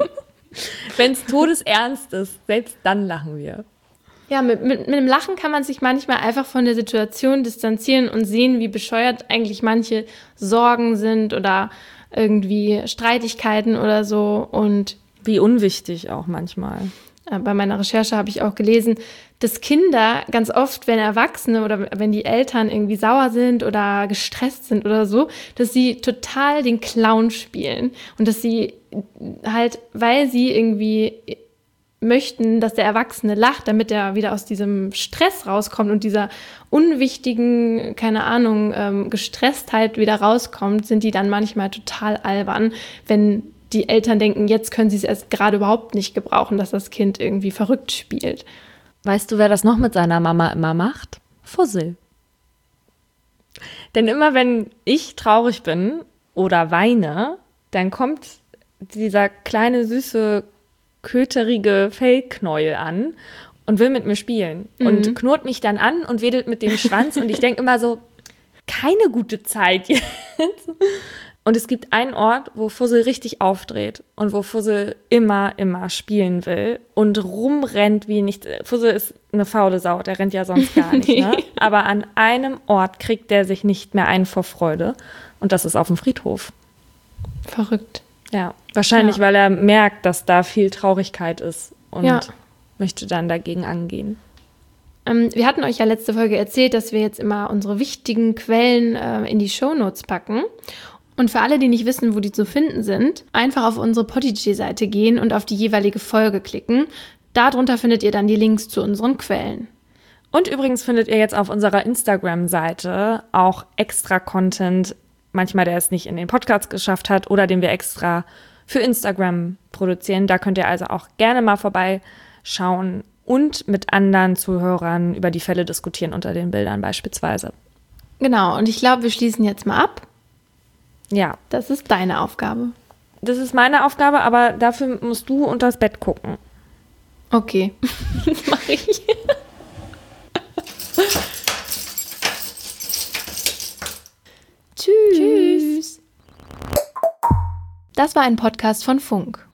Wenn es todesernst ist, selbst dann lachen wir. Ja, mit dem Lachen kann man sich manchmal einfach von der Situation distanzieren und sehen, wie bescheuert eigentlich manche Sorgen sind oder irgendwie Streitigkeiten oder so. Und wie unwichtig auch manchmal. Bei meiner Recherche habe ich auch gelesen, dass Kinder ganz oft, wenn Erwachsene oder wenn die Eltern irgendwie sauer sind oder gestresst sind oder so, dass sie total den Clown spielen und dass sie halt, weil sie irgendwie möchten, dass der Erwachsene lacht, damit er wieder aus diesem Stress rauskommt und dieser unwichtigen, keine Ahnung, Gestresstheit wieder rauskommt, sind die dann manchmal total albern, wenn die Eltern denken, jetzt können sie es erst gerade überhaupt nicht gebrauchen, dass das Kind irgendwie verrückt spielt. Weißt du, wer das noch mit seiner Mama immer macht? Fussel. Denn immer wenn ich traurig bin oder weine, dann kommt dieser kleine, süße, köterige Fellknäuel an und will mit mir spielen und knurrt mich dann an und wedelt mit dem Schwanz und ich denke immer so, keine gute Zeit jetzt. Und es gibt einen Ort, wo Fussel richtig aufdreht und wo Fussel immer spielen will und rumrennt wie nichts. Fussel ist eine faule Sau, der rennt ja sonst gar nicht. Ne? Aber an einem Ort kriegt der sich nicht mehr ein vor Freude und das ist auf dem Friedhof. Verrückt. Ja, wahrscheinlich, weil er merkt, dass da viel Traurigkeit ist und möchte dann dagegen angehen. Wir hatten euch ja letzte Folge erzählt, dass wir jetzt immer unsere wichtigen Quellen in die Shownotes packen. Und für alle, die nicht wissen, wo die zu finden sind, einfach auf unsere Podigy-Seite gehen und auf die jeweilige Folge klicken. Darunter findet ihr dann die Links zu unseren Quellen. Und übrigens findet ihr jetzt auf unserer Instagram-Seite auch extra Content, manchmal der es nicht in den Podcast geschafft hat oder den wir extra für Instagram produzieren. Da könnt ihr also auch gerne mal vorbeischauen und mit anderen Zuhörern über die Fälle diskutieren unter den Bildern beispielsweise. Genau, und ich glaube, wir schließen jetzt mal ab. Ja. Das ist deine Aufgabe. Das ist meine Aufgabe, aber dafür musst du unter das Bett gucken. Okay, das mache ich. Tschüss. Das war ein Podcast von Funk.